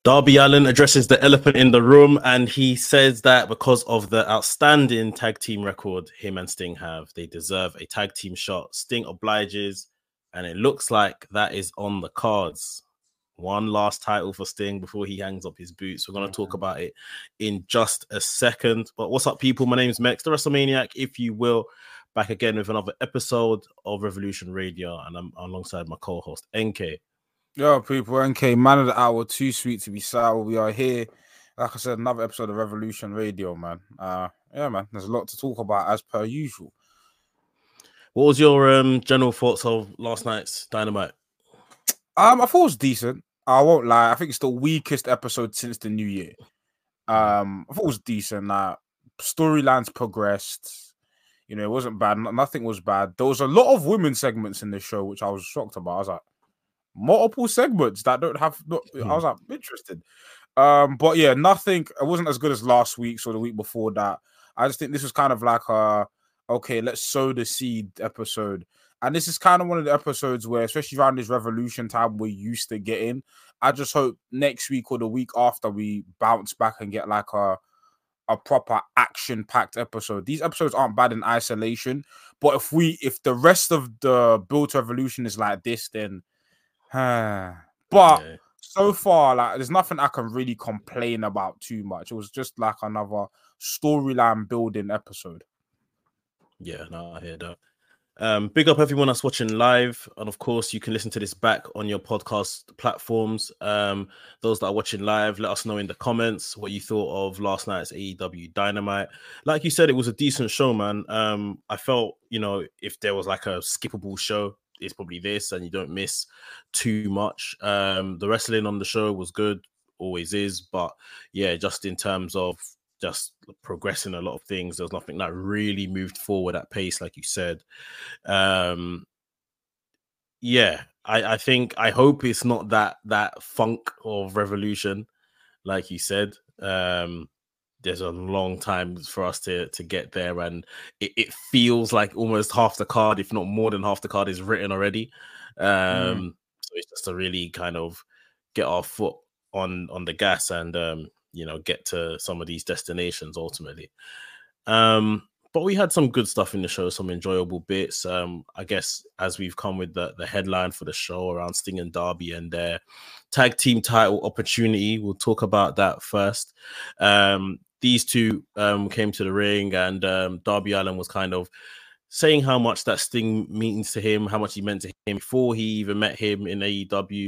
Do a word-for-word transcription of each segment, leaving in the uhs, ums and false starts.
Darby Allin addresses the elephant in the room, and he says that because of the outstanding tag team record him and Sting have, they deserve a tag team shot. Sting obliges, and it looks like that is on the cards. One last title for Sting before he hangs up his boots. We're going to talk about it in just a second. But what's up, people? My name's Mex, the WrestleManiac, if you will. Back again with another episode of Revolution Radio, and I'm alongside my co-host, N K. Yo, people, N K, man of the hour, too sweet to be sour. We are here, like I said, another episode of Revolution Radio, man. Uh, yeah, man, there's a lot to talk about as per usual. What was your um, general thoughts of last night's Dynamite? Um, I thought it was decent. I won't lie. I think it's the weakest episode since the new year. Um, I thought it was decent. Uh, storylines progressed. You know, it wasn't bad. Nothing was bad. There was a lot of women segments in the show, which I was shocked about. I was like, multiple segments that don't have. Not, I was like interested, um, but yeah, nothing. It wasn't as good as last week's or the week before that. I just think this was kind of like a okay, let's sow the seed episode, and this is kind of one of the episodes where, especially around this Revolution time, we're used to getting. I just hope next week or the week after we bounce back and get like a a proper action-packed episode. These episodes aren't bad in isolation, but if we if the rest of the build to Revolution is like this, then. but yeah. So far, like, there's nothing I can really complain about too much. It was just like another storyline building episode. Yeah, no, I hear that. Um, big up everyone that's watching live, and of course, you can listen to this back on your podcast platforms. Um, those that are watching live, let us know in the comments what you thought of last night's A E W Dynamite. Like you said, it was a decent show, man. Um, I felt, you know, if there was like a skippable show, it's probably this, and you don't miss too much. Um, the wrestling on the show was good, always is, but yeah, just in terms of just progressing a lot of things, there's nothing that really moved forward at pace, like you said. Um, yeah, I, I think I hope it's not that that funk of Revolution, like you said. Um, there's a long time for us to to get there, and it, it feels like almost half the card, if not more than half the card, is written already. Um, mm. So it's just to really kind of get our foot on on the gas and um, you know, get to some of these destinations ultimately. Um, but we had some good stuff in the show, some enjoyable bits. Um, I guess as we've come with the the headline for the show around Sting and Darby and their tag team title opportunity, we'll talk about that first. Um, These two um, came to the ring, and um, Darby Allin was kind of saying how much that Sting means to him, how much he meant to him before he even met him in A E W.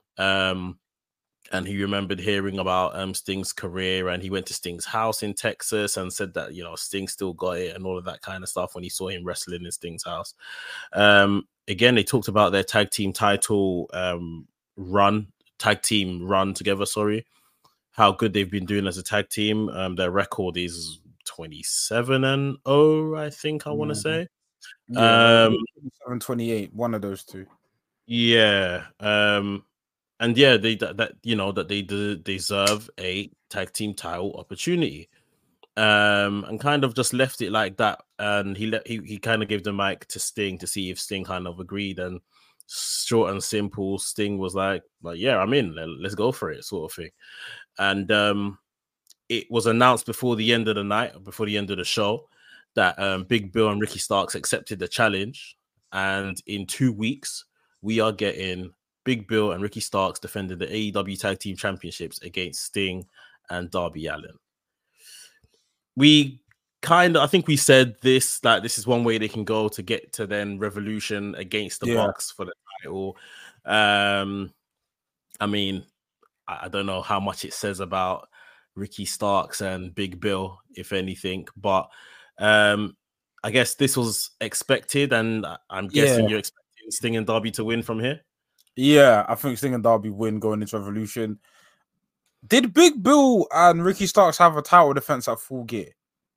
Um, and he remembered hearing about um, Sting's career, and he went to Sting's house in Texas and said that, you know, Sting still got it and all of that kind of stuff when he saw him wrestling in Sting's house. Um, again, they talked about their tag team title um, run, tag team run together, sorry. How good they've been doing as a tag team. Um, their record is twenty-seven and oh, I think I want to say. Yeah, um, twenty-seven twenty-eight, one of those two. Yeah. Um, and yeah, they that, that you know that they de- deserve a tag team title opportunity. Um, and kind of just left it like that. And he let he he kind of gave the mic to Sting to see if Sting kind of agreed. And short and simple, Sting was like, "Well, yeah, I'm in. Let's go for it," sort of thing. And um, it was announced before the end of the night, before the end of the show, that um, Big Bill and Ricky Starks accepted the challenge. And in two weeks, we are getting Big Bill and Ricky Starks defending the A E W Tag Team Championships against Sting and Darby Allin. We kind of, I think we said this, that this is one way they can go to get to then Revolution against the yeah. Bucks for the title. Um, I mean, I don't know how much it says about Ricky Starks and Big Bill, if anything, but um, I guess this was expected, and I'm guessing yeah. you're expecting Sting and Darby to win from here. Yeah, I think Sting and Darby win going into Revolution. Did Big Bill and Ricky Starks have a title defense at Full Gear?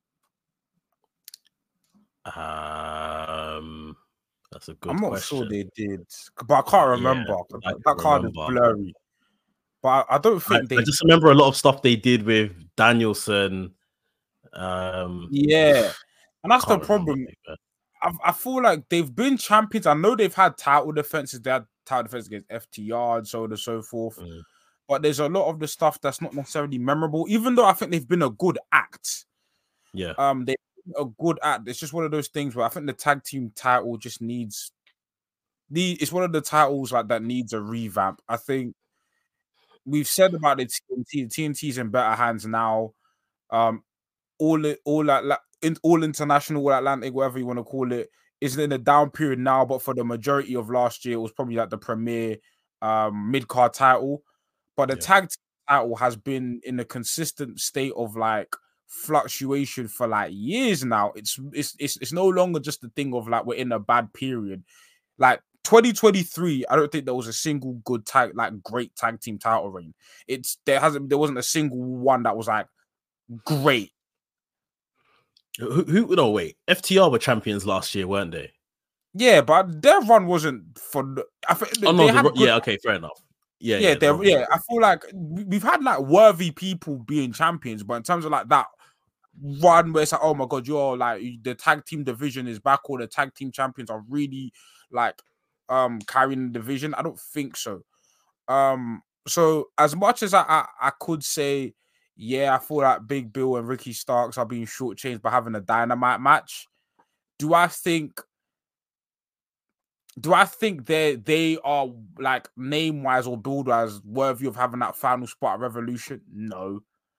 Um, that's a good I'm not question. sure they did, but I can't remember. Yeah, I that card remember. is blurry. But I, I don't think I, they. I just remember a lot of stuff they did with Danielson. Um, yeah, and that's the problem. I, I feel like they've been champions. I know they've had title defenses. They had title defense against F T R and so on and so forth. Mm. but there's a lot of the stuff that's not necessarily memorable, even though I think they've been a good act. Yeah. Um, they've been a good act. It's just one of those things where I think the tag team title just needs the. It's one of the titles like that needs a revamp. I think we've said about the T N T. The T N T's in better hands now. Um, all it, all that, in, all international, all Atlantic, whatever you want to call it, is in a down period now. But for the majority of last year, it was probably like the premier um, mid card title. But the yeah. tag team title has been in a consistent state of like fluctuation for like years now. It's it's it's it's no longer just a thing of like we're in a bad period. Like twenty twenty-three, I don't think there was a single good tag, like great tag team title reign. It's there hasn't there wasn't a single one that was like great. Who, who no wait, F T R were champions last year, weren't they? Yeah, but their run wasn't for. I think oh no, the, yeah, okay, fair enough. Yeah, yeah, yeah, yeah, yeah. I feel like we've had like worthy people being champions, but in terms of like that one where it's like, oh my god, you're like the tag team division is back, or the tag team champions are really like um carrying the division. I don't think so. Um, so as much as I I, I could say, yeah, I feel like Big Bill and Ricky Starks are being shortchanged by having a Dynamite match. Do I think? Do I think they they are like name wise or build wise worthy of having that final spot at Revolution? No.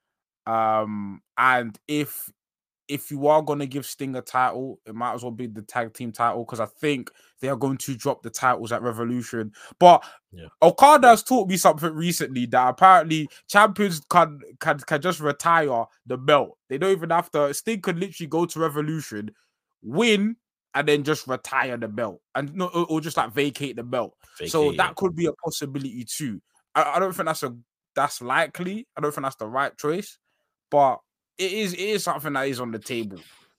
Um, and if if you are gonna give Sting a title, it might as well be the tag team title, because I think they are going to drop the titles at Revolution. But yeah. Okada has taught me something recently that apparently champions can can can just retire the belt. They don't even have to. Sting could literally go to Revolution, win, and then just retire the belt, and no, or just like vacate the belt. Vacate, so that yeah. could be a possibility too. I, I don't think that's a that's likely. I don't think that's the right choice, but it is it is something that is on the table.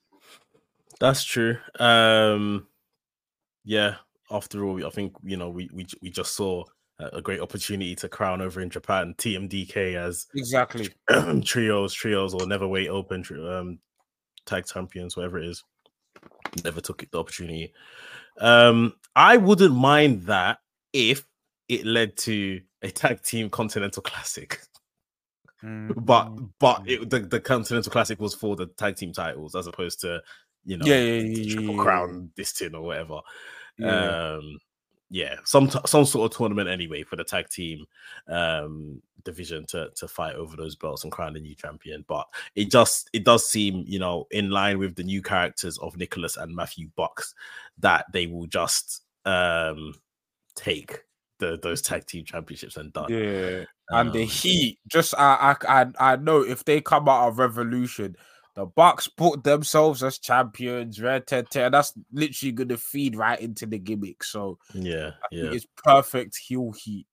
That's true. Um, yeah. After all, I think you know we we we just saw a great opportunity to crown over in Japan T M D K as exactly trios, trios, or never weight open um, tag champions, whatever it is. Never took the opportunity. Um, I wouldn't mind that if it led to a tag team Continental Classic. Mm-hmm. But but it, the, the Continental Classic was for the tag team titles as opposed to, you know, yeah, yeah, yeah, Triple yeah, Crown, yeah. this tin or whatever. Yeah. Um, yeah, some some sort of tournament anyway for the tag team um, division to to fight over those belts and crown the new champion. But it just it does seem, you know, in line with the new characters of Nicholas and Matthew Bucks, that they will just um, take the those tag team championships and done. Yeah, um, and the heat. Just I I I I know if they come out of Revolution, the Bucks put themselves as champions, red ted ted. That's literally going to feed right into the gimmick. So yeah, I yeah, think it's perfect heel heat.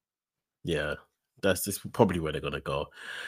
Yeah, that's just probably where they're gonna go.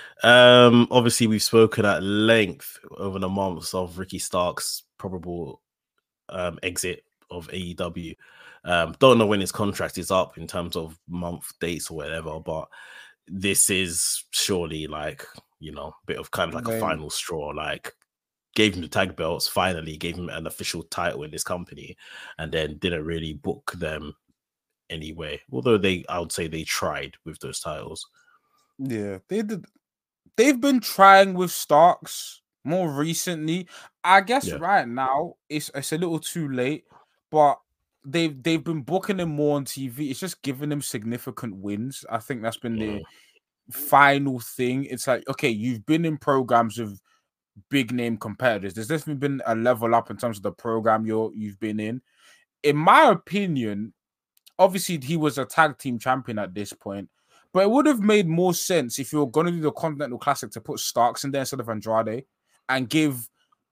Um, obviously, we've spoken at length over the months of Ricky Stark's probable um, exit of A E W. Um, don't know when his contract is up in terms of month dates or whatever, but this is surely like, you know, a bit of kind of like a final straw. Like, gave him the tag belts, finally gave him an official title in this company, and then didn't really book them anyway. Although they, I would say they tried with those titles. Yeah, they did. They've been trying with Starks more recently. I guess yeah. right now it's it's a little too late, but they've they've been booking him more on T V. It's just giving him significant wins. I think that's been mm. the final thing. It's like, okay, you've been in programs with big name competitors. There's definitely been a level up in terms of the program you're you've been in. In my opinion, obviously he was a tag team champion at this point, but it would have made more sense if you were going to do the Continental Classic to put Starks in there instead of Andrade and give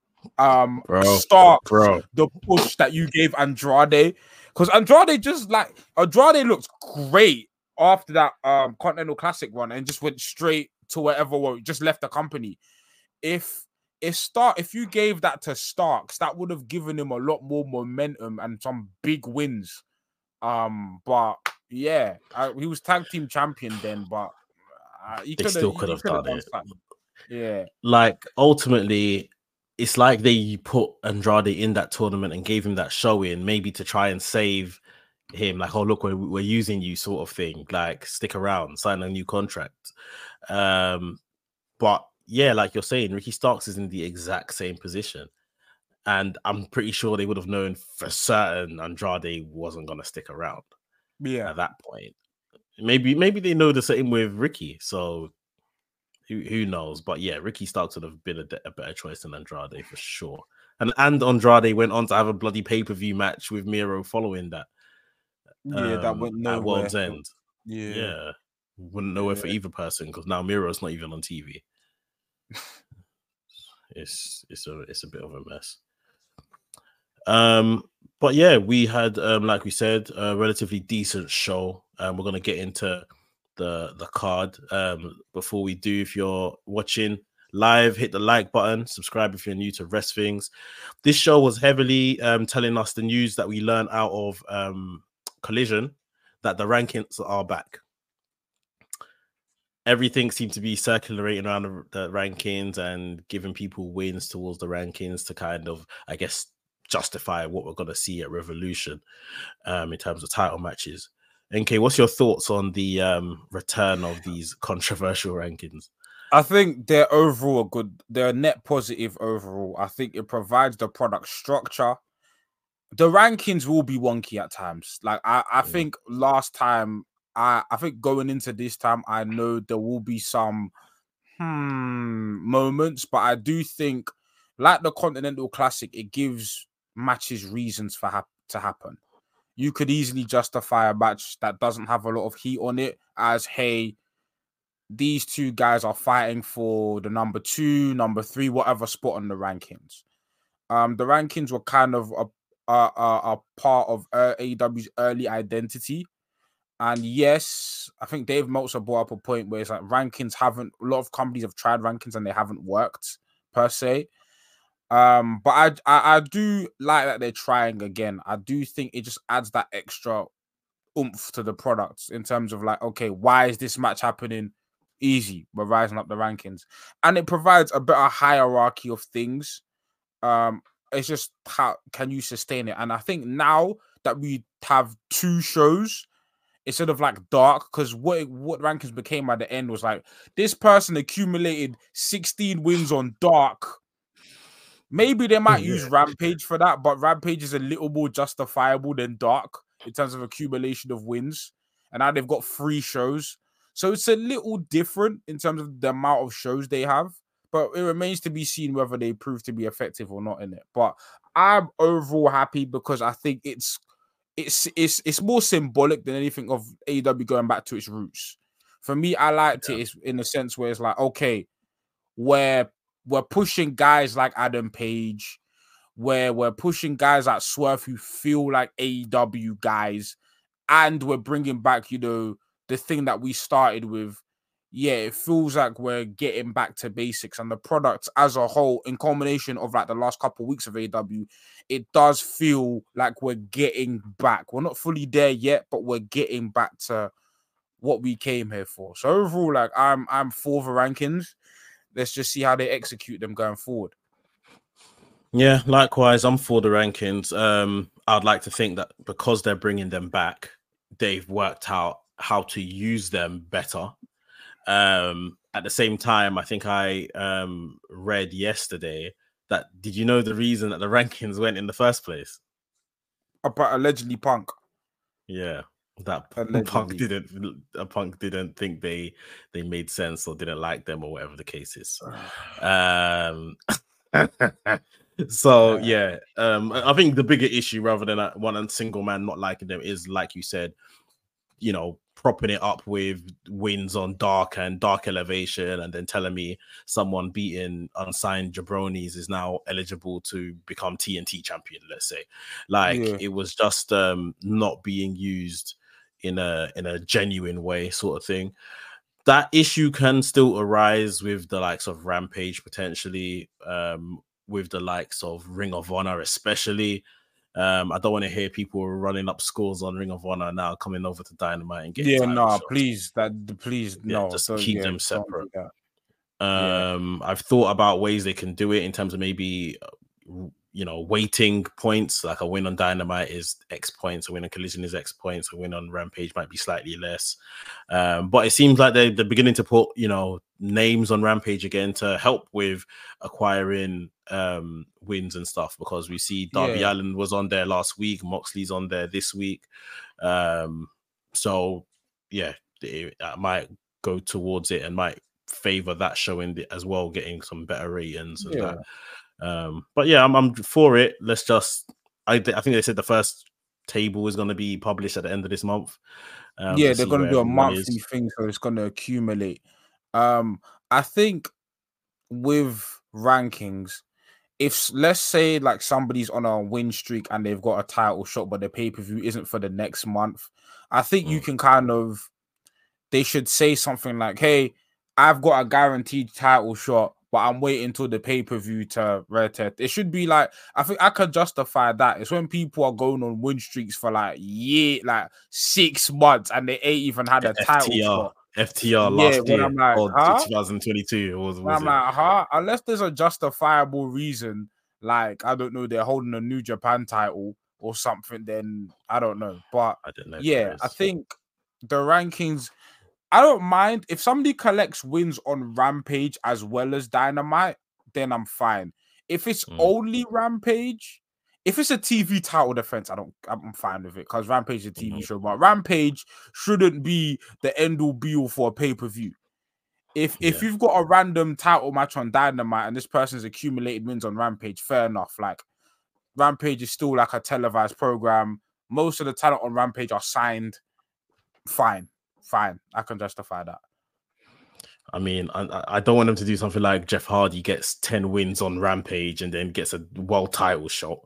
um bro, Starks bro. the push that you gave Andrade, because Andrade just like Andrade looked great after that um Continental Classic run and just went straight to wherever, well, just left the company. If if Stark, if you gave that to Starks, that would have given him a lot more momentum and some big wins. Um, but yeah, I, he was tag team champion then, but uh, he they still could have done, done it. Something. Yeah, like ultimately, it's like they put Andrade in that tournament and gave him that show in, maybe to try and save him, like, oh look, we're we're using you, sort of thing. Like, stick around, sign a new contract. Um, but yeah, like you're saying, Ricky Starks is in the exact same position. And I'm pretty sure they would have known for certain Andrade wasn't going to stick around Yeah. at that point. Maybe maybe they know the same with Ricky. So who, who knows? But yeah, Ricky Starks would have been a, a better choice than Andrade for sure. And, and Andrade went on to have a bloody pay-per-view match with Miro following that. Yeah, um, that went nowhere. At World's End. Yeah. Yeah. Wouldn't know where yeah. for either person because now Miro's not even on T V. it's it's a it's a bit of a mess. Um, but yeah, we had um, like we said, a relatively decent show. Um, we're gonna get into the the card. Um, before we do, if you're watching live, hit the like button, subscribe if you're new to Rest Things. This show was heavily um telling us the news that we learned out of um Collision, that the rankings are back. Everything seemed to be circulating around the, the rankings and giving people wins towards the rankings to kind of, I guess, justify what we're going to see at Revolution um, in terms of title matches. N K, what's your thoughts on the um, return of these controversial rankings? I think they're overall good. They're net positive overall. I think it provides the product structure. The rankings will be wonky at times. Like I, I mm-hmm. think last time, I, I think going into this time, I know there will be some hmm, moments, but I do think, like the Continental Classic, it gives matches reasons for hap to happen. You could easily justify a match that doesn't have a lot of heat on it as, hey, these two guys are fighting for the number two, number three, whatever spot on the rankings. Um, the rankings were kind of a a, a, a part of uh, A E W's early identity. And yes, I think Dave Meltzer brought up a point where it's like rankings haven't, a lot of companies have tried rankings and they haven't worked per se. Um, but I, I, I do like that they're trying again. I do think it just adds that extra oomph to the products in terms of like, okay, why is this match happening? Easy, we're rising up the rankings. And it provides a better hierarchy of things. Um, it's just how can you sustain it? And I think now that we have two shows, instead of like dark, because what what rankings became at the end was like this person accumulated sixteen wins on dark. Maybe they might use yeah. Rampage for that, but Rampage is a little more justifiable than dark in terms of accumulation of wins. And now they've got three shows. So it's a little different in terms of the amount of shows they have. But it remains to be seen whether they prove to be effective or not in it. But I'm overall happy because I think it's It's it's it's more symbolic than anything of A E W going back to its roots. For me, I liked yeah. it in a sense where it's like, okay, where we're pushing guys like Adam Page, where we're pushing guys like Swerve who feel like A E W guys, and we're bringing back, you know, the thing that we started with. Yeah, it feels like we're getting back to basics, and the product as a whole, in combination of like the last couple of weeks of A E W, it does feel like we're getting back. We're not fully there yet, but we're getting back to what we came here for. So overall, like I'm, I'm for the rankings. Let's just see how they execute them going forward. Yeah, likewise, I'm for the rankings. Um, I'd like to think that because they're bringing them back, they've worked out how to use them better. Um, at the same time, I think I um, read yesterday that, did you know the reason that the rankings went in the first place? About allegedly Punk. Yeah, that allegedly. Punk didn't. A Punk didn't think they they made sense or didn't like them or whatever the case is. um, so yeah, um, I think the bigger issue, rather than one single man not liking them, is like you said, you know, propping it up with wins on Dark and Dark Elevation, and then telling me someone beating unsigned jabronis is now eligible to become T N T champion, let's say. Like, yeah. It was just um, not being used in a in a genuine way, sort of thing. That issue can still arise with the likes of Rampage, potentially, um, with the likes of Ring of Honor, especially. Um, I don't want to hear people running up scores on Ring of Honor now coming over to Dynamite and getting yeah, no, nah, please, that please, yeah, no, just so, keep yeah, them separate. Um, yeah. I've thought about ways they can do it in terms of maybe you know, weighting points. Like a win on Dynamite is X points, a win on Collision is X points, a win on Rampage might be slightly less. Um, but it seems like they, they're beginning to put, you know, names on Rampage again to help with acquiring um, wins and stuff, because we see Darby Yeah. Allin was on there last week, Moxley's on there this week. Um, so, yeah, it, it might go towards it and might favor that showing as well, getting some better ratings and Yeah. that. Um, but yeah, I'm, I'm for it. Let's just, I, I think they said the first table is going to be published at the end of this month. Um, yeah, to they're see going to where do a everyone monthly is. thing, so it's going to accumulate. Um, I think with rankings, if let's say like somebody's on a win streak and they've got a title shot, but the pay-per-view isn't for the next month, I think Mm. you can kind of, they should say something like, hey, I've got a guaranteed title shot, but I'm waiting till the pay-per-view to rotate. It should be like, I think I could justify that. It's when people are going on win streaks for like year, like six months, and they ain't even had a title F T R, shot. F T R Yeah, last when year I'm like, or huh? twenty twenty-two, or was, When was I'm it? like, huh? Unless there's a justifiable reason, like, I don't know, they're holding a New Japan title or something, then I don't know. But I don't know. If yeah, I think the rankings, I don't mind if somebody collects wins on Rampage as well as Dynamite, then I'm fine. If it's Mm. only Rampage, if it's a T V title defense, I don't, I'm fine with it because Rampage is a T V Mhm. show, but Rampage shouldn't be the end all be all for a pay per view. If if Yeah. you've got a random title match on Dynamite and this person's accumulated wins on Rampage, fair enough. Like Rampage is still like a televised program. Most of the talent on Rampage are signed. Fine, fine. I can justify that. I mean, I, I don't want them to do something like Jeff Hardy gets ten wins on Rampage and then gets a world title shot.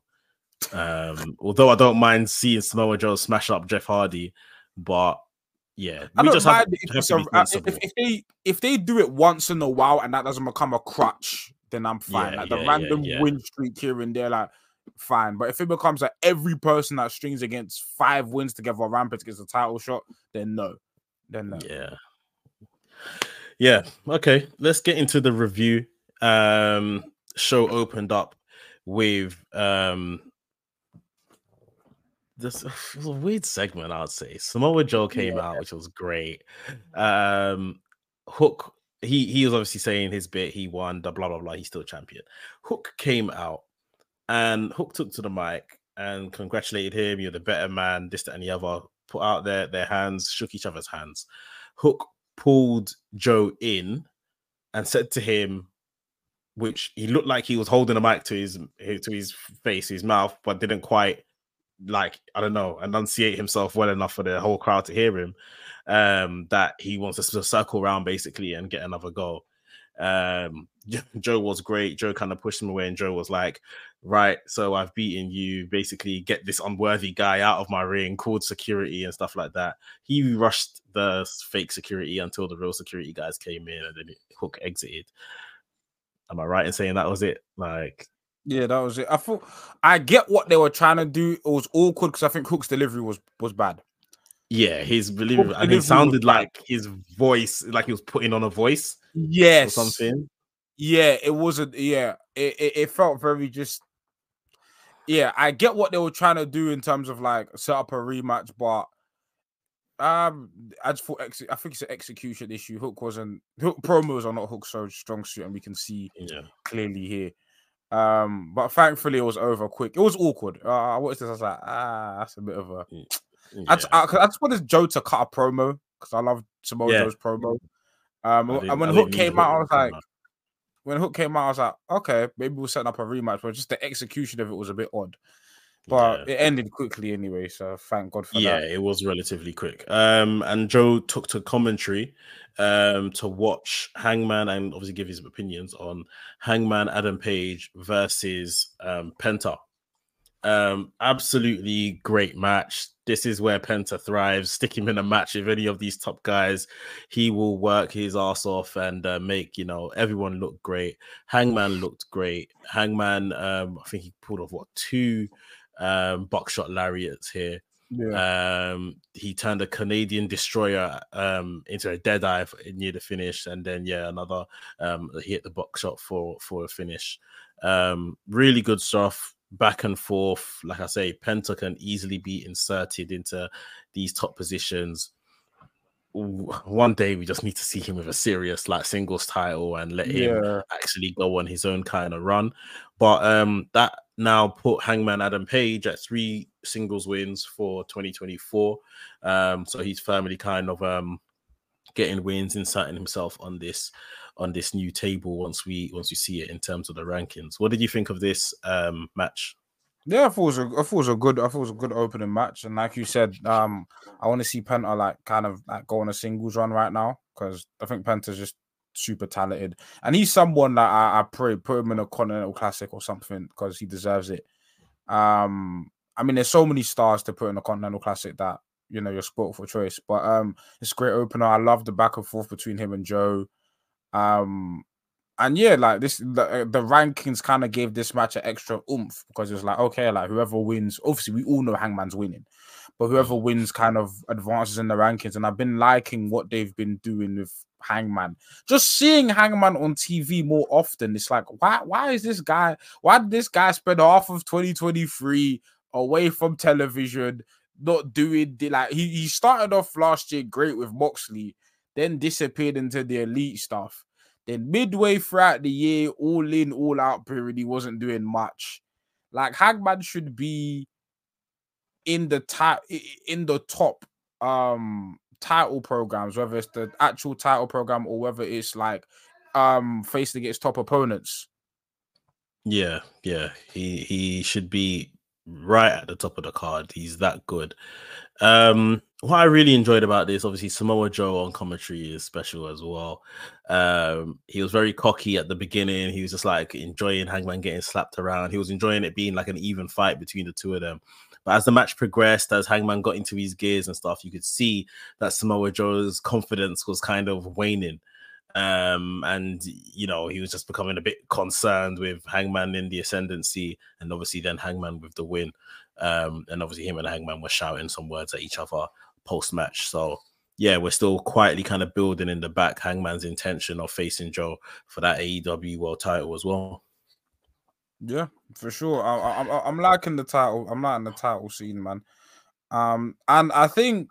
Um, although I don't mind seeing Samoa Joe smash up Jeff Hardy, but yeah, I we don't just have, mind if, have it's to a, be uh, sensible. if, if they if they do it once in a while and that doesn't become a crutch, then I'm fine. Yeah, Like yeah, the yeah, random yeah. win streak here and there, like fine. But if it becomes like every person that strings against five wins together, Rampage gets a title shot, then no, then no. Yeah. Yeah. Okay. Let's get into the review. Um, show opened up with um this was a weird segment, I'd say. Samoa Joe came Yeah. out, which was great. Um, Hook, he he was obviously saying his bit. He won. The blah blah blah. He's still champion. Hook came out, and Hook took to the mic and congratulated him. You're the better man. This, that, and the other. Put out their their hands, shook each other's hands. Hook pulled Joe in and said to him, which he looked like he was holding a mic to his to his face, his mouth, but didn't quite, like, I don't know, enunciate himself well enough for the whole crowd to hear him, um, that he wants us to circle around basically and get another go. Um, Joe was great. Joe kind of pushed him away, and Joe was like, right, so I've beaten you, basically get this unworthy guy out of my ring, called security and stuff like that. He rushed the fake security until the real security guys came in, and then Hook exited. Am I right in saying that was it? Like, Yeah, that was it. I thought I get what they were trying to do. It was awkward because I think Hook's delivery was was bad. yeah, his believable, Hook's and it delivery was sounded bad. like his voice, like he was putting on a voice, Yes, or something. Yeah, it wasn't. Yeah, it, it it felt very just. Yeah, I get what they were trying to do in terms of like set up a rematch, but um, I just thought ex- I think it's an execution issue. Hook wasn't Hook promos are not Hook's so strong suit, and we can see Yeah. clearly here. Um, but thankfully it was over quick. It was awkward. Uh, I watched this. I was like, ah, that's a bit of a. Yeah. I just, I, I just wanted Joe to cut a promo because I love Samoa Yeah. Joe's promo. Um, I and didn't- when I Hook didn't need came out, I Hook was to come like, out. when Hook came out, I was like, okay, maybe we'll set up a rematch, but just the execution of it was a bit odd. But Yeah. it ended quickly anyway, so thank God for Yeah, that. it was relatively quick. Um, and Joe took to commentary um to watch Hangman and obviously give his opinions on Hangman Adam Page versus um Penta. Um, absolutely great match. This is where Penta thrives. Stick him in a match with any of these top guys, he will work his ass off and uh, make, you know, everyone look great. Hangman looked great. Hangman, um, I think he pulled off what two um buckshot lariats here. Yeah. Um, he turned a Canadian destroyer um into a dead eye near the finish, and then yeah, another um he hit the buckshot for for a finish. Um, really good stuff. back and forth. Like I say, Penta can easily be inserted into these top positions. One day we just need to see him with a serious like singles title and let him Yeah. actually go on his own kind of run. But um that now put Hangman Adam Page at three singles wins for twenty twenty-four. Um so he's firmly kind of um getting wins, inserting himself on this on this new table once we once we see it in terms of the rankings. What did you think of this um match? Yeah, I thought it was a, I thought it was a good, I thought it was a good opening match, and like you said, um, I want to see Penta like kind of like go on a singles run right now because I think Penta's just super talented, and he's someone that I, I pray put him in a Continental Classic or something because he deserves it. Um, I mean, there's so many stars to put in a Continental Classic that you know you're spoiled for choice, but um, it's a great opener. I love the back and forth between him and Joe. Um, and yeah, like this, the, the rankings kind of gave this match an extra oomph because it was like, okay, like whoever wins, obviously we all know Hangman's winning, but whoever wins kind of advances in the rankings. And I've been liking what they've been doing with Hangman. Just seeing Hangman on T V more often, it's like, why, why is this guy, why did this guy spend half of twenty twenty-three away from television, not doing the, like, he, he started off last year great with Moxley, then disappeared into the elite stuff. Then midway throughout the year, all in, all out period, he wasn't doing much. Like Hangman should be in the top, in the top um title programs, whether it's the actual title program or whether it's like um facing against top opponents. Yeah, yeah, he he should be right at the top of the card. He's that good. Um, what I really enjoyed about this, obviously, Samoa Joe on commentary is special as well. Um, he was very cocky at the beginning. He was just like enjoying Hangman getting slapped around. He was enjoying it being like an even fight between the two of them. But as the match progressed, as Hangman got into his gears and stuff, you could see that Samoa Joe's confidence was kind of waning. Um, and you know, he was just becoming a bit concerned with Hangman in the ascendancy, and obviously then Hangman with the win. Um, and obviously him and Hangman were shouting some words at each other post-match. So yeah, we're still quietly kind of building in the back Hangman's intention of facing Joe for that A E W World title as well. Yeah, for sure. I, I, I'm liking the title. I'm liking the title scene, man. Um, and I think,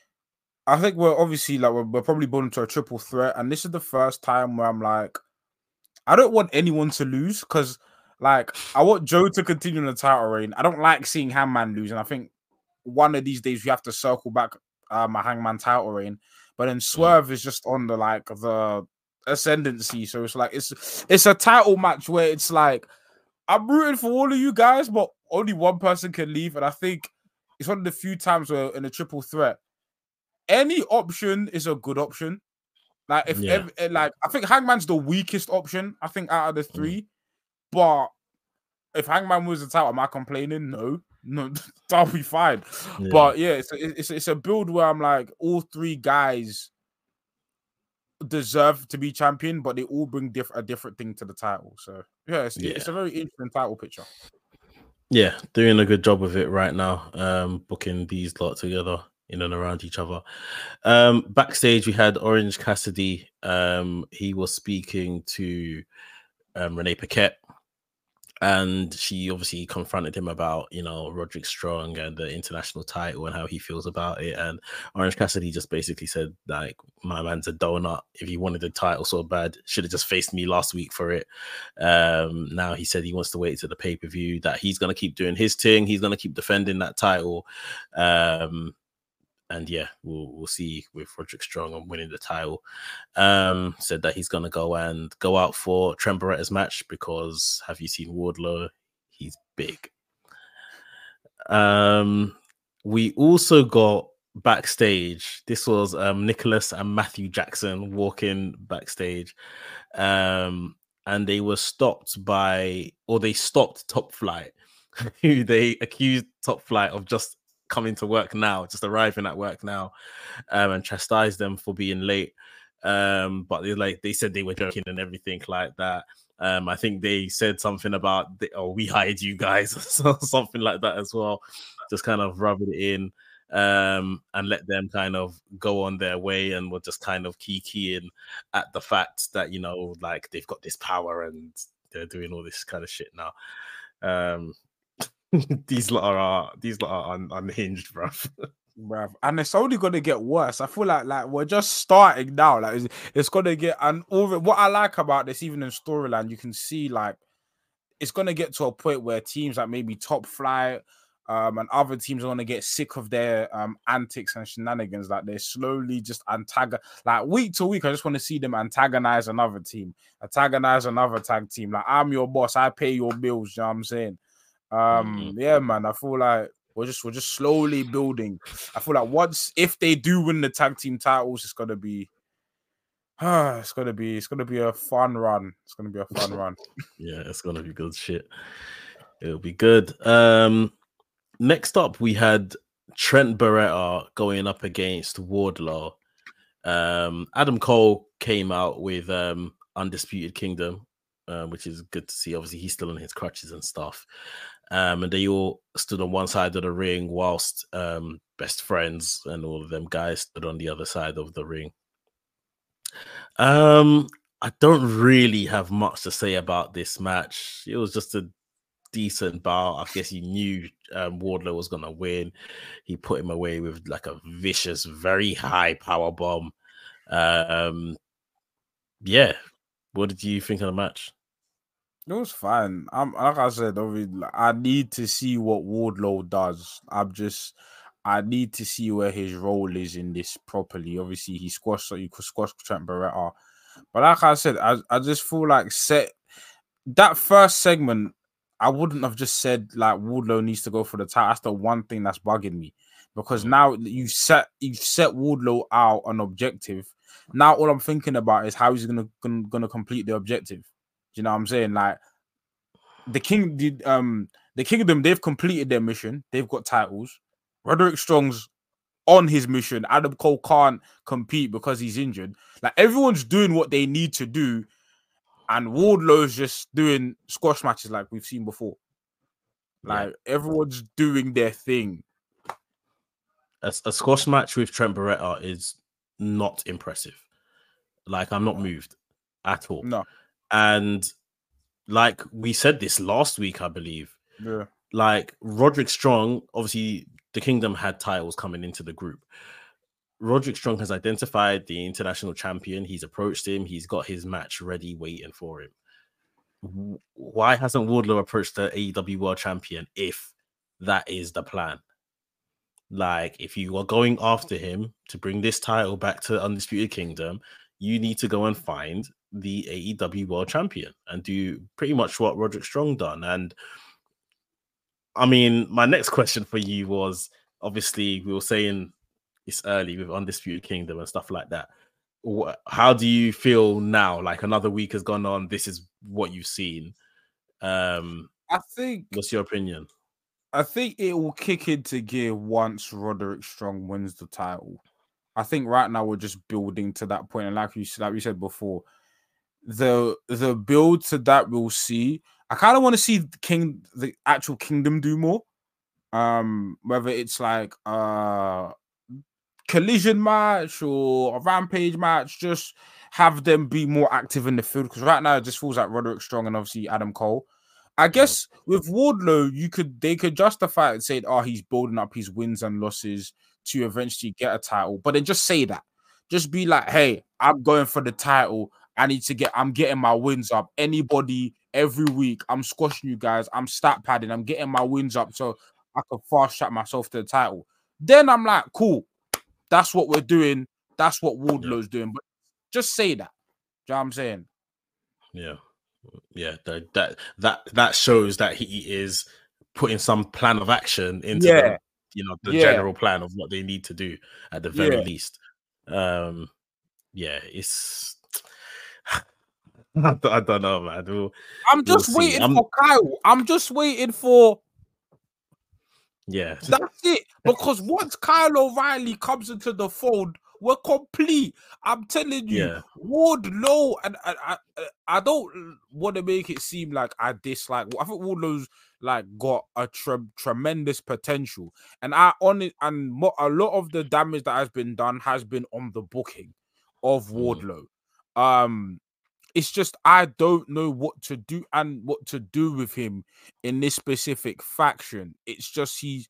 I think we're obviously like we're, we're probably born into a triple threat, and this is the first time where I'm like, I don't want anyone to lose because, like, I want Joe to continue in the title reign. I don't like seeing Hangman lose, and I think one of these days we have to circle back uh, my Hangman title reign. But then Swerve mm. is just on the like the ascendancy, so it's like it's it's a title match where it's like I'm rooting for all of you guys, but only one person can leave, and I think it's one of the few times where in a triple threat, any option is a good option. Like if yeah. ev- like I think Hangman's the weakest option, I think, out of the three. Mm. But if Hangman was the title, am I complaining? No, no, that'll be fine. Yeah. But yeah, it's a, it's it's a build where I'm like, all three guys deserve to be champion, but they all bring diff- a different thing to the title. So yeah, it's, yeah. it's a very interesting title picture. Yeah, doing a good job of it right now. Um, booking these lot together in and around each other. Um, backstage, we had Orange Cassidy. Um, he was speaking to um, Renee Paquette, and she obviously confronted him about, you know, Roderick Strong and the international title and how he feels about it. And Orange Cassidy just basically said, like, my man's a donut. If he wanted the title so bad, should have just faced me last week for it. Um, now he said he wants to wait to the pay-per-view, that he's going to keep doing his thing. He's going to keep defending that title. Um, And yeah, we'll we'll see with Roderick Strong on winning the title. Um, said that he's gonna go and go out for Trent Beretta's match because have you seen Wardlow? He's big. Um, we also got backstage. This was um Nicholas and Matthew Jackson walking backstage. Um, and they were stopped by, or they stopped Top Flight, who they accused Top Flight of just coming to work now, just arriving at work now, um, and chastised them for being late. Um, but they like they said they were joking and everything like that. Um, I think they said something about, the, oh, we hired you guys, so something like that as well. Just kind of rub it in um, and let them kind of go on their way, and were just kind of keying at the fact that, you know, like they've got this power and they're doing all this kind of shit now. Um, these lot are these lot are un- unhinged, bruv. Bruv. And it's only gonna get worse. I feel like like we're just starting now. Like it's, it's gonna get and all what I like about this, even in storyline, you can see like it's gonna get to a point where teams like maybe Top Flight um and other teams are gonna get sick of their um antics and shenanigans. Like they're slowly just antagon like week to week. I just want to see them antagonize another team, antagonize another tag team. Like I'm your boss, I pay your bills, you know what I'm saying? Um, mm-hmm. Yeah, man. I feel like we're just we're just slowly building. I feel like once if they do win the tag team titles, it's gonna be uh, it's gonna be it's gonna be a fun run. It's gonna be a fun run. Yeah, it's gonna be good shit. It'll be good. Um next up we had Trent Beretta going up against Wardlow. Um Adam Cole came out with um Undisputed Kingdom, uh, which is good to see. Obviously, he's still on his crutches and stuff. Um, and they all stood on one side of the ring whilst um, Best Friends and all of them guys stood on the other side of the ring. Um, I don't really have much to say about this match. It was just a decent bout. I guess you knew um, Wardlow was going to win. He put him away with like a vicious, very high power bomb. Um, yeah. What did you think of the match? It was fine. I'm like I said, I need to see what Wardlow does. I'm just, I need to see where his role is in this properly. Obviously, he squashed, so you could squash Trent Beretta, but like I said, I, I just feel like set that first segment. I wouldn't have just said like Wardlow needs to go for the title. That's the one thing that's bugging me because mm-hmm. now you set you set Wardlow out an objective. Now all I'm thinking about is how he's gonna gonna, gonna complete the objective. You know what I'm saying? Like the king did um the kingdom, they've completed their mission, they've got titles. Roderick Strong's on his mission. Adam Cole can't compete because he's injured. Like everyone's doing what they need to do, and Wardlow's just doing squash matches like we've seen before. Like yeah. Everyone's doing their thing. A, a squash match with Trent Beretta is not impressive. Like I'm not moved at all. No. And like we said this last week, I believe. Yeah. Like Roderick Strong, obviously the Kingdom had titles coming into the group. Roderick Strong has identified the international champion. He's approached him. He's got his match ready, waiting for him. Why hasn't Wardlow approached the A E W World Champion if that is the plan? Like, if you are going after him to bring this title back to Undisputed Kingdom, you need to go and find the A E W World Champion and do pretty much what Roderick Strong done. And I mean, my next question for you was, obviously, we were saying it's early with Undisputed Kingdom and stuff like that. How do you feel now? Like another week has gone on. This is what you've seen. Um, I think. What's your opinion? I think it will kick into gear once Roderick Strong wins the title. I think right now we're just building to that point, and like you like we said before, the the build to that we'll see. I kind of want to see the king, the actual Kingdom, do more. Um, whether it's like a collision match or a rampage match, just have them be more active in the field. Because right now it just feels like Roderick Strong and obviously Adam Cole. I guess with Wardlow, you could they could justify it saying, "Oh, he's building up his wins and losses to eventually get a title." But then just say that, just be like, "Hey, I'm going for the title. I need to get. I'm getting my wins up. Anybody, every week, I'm squashing you guys. I'm stat padding. I'm getting my wins up so I can fast track myself to the title." Then I'm like, "Cool, that's what we're doing. That's what Wardlow's yeah. doing." But just say that. Do you know what I'm saying? Yeah. Yeah, that that that that shows that he is putting some plan of action into yeah. the, you know, the yeah. general plan of what they need to do at the very yeah. least. Um, yeah, it's I don't, I don't know, man. We'll, I'm just we'll waiting I'm... for Kyle. I'm just waiting for. Yeah, that's it. Because once Kyle O'Reilly comes into the fold, we're complete. I'm telling you, yeah. Wardlow, and I, I, I don't want to make it seem like I dislike. I think Wardlow's like got a tre- tremendous potential, and I on it, and mo- a lot of the damage that has been done has been on the booking of Wardlow. Mm. Um, it's just I don't know what to do and what to do with him in this specific faction. It's just he's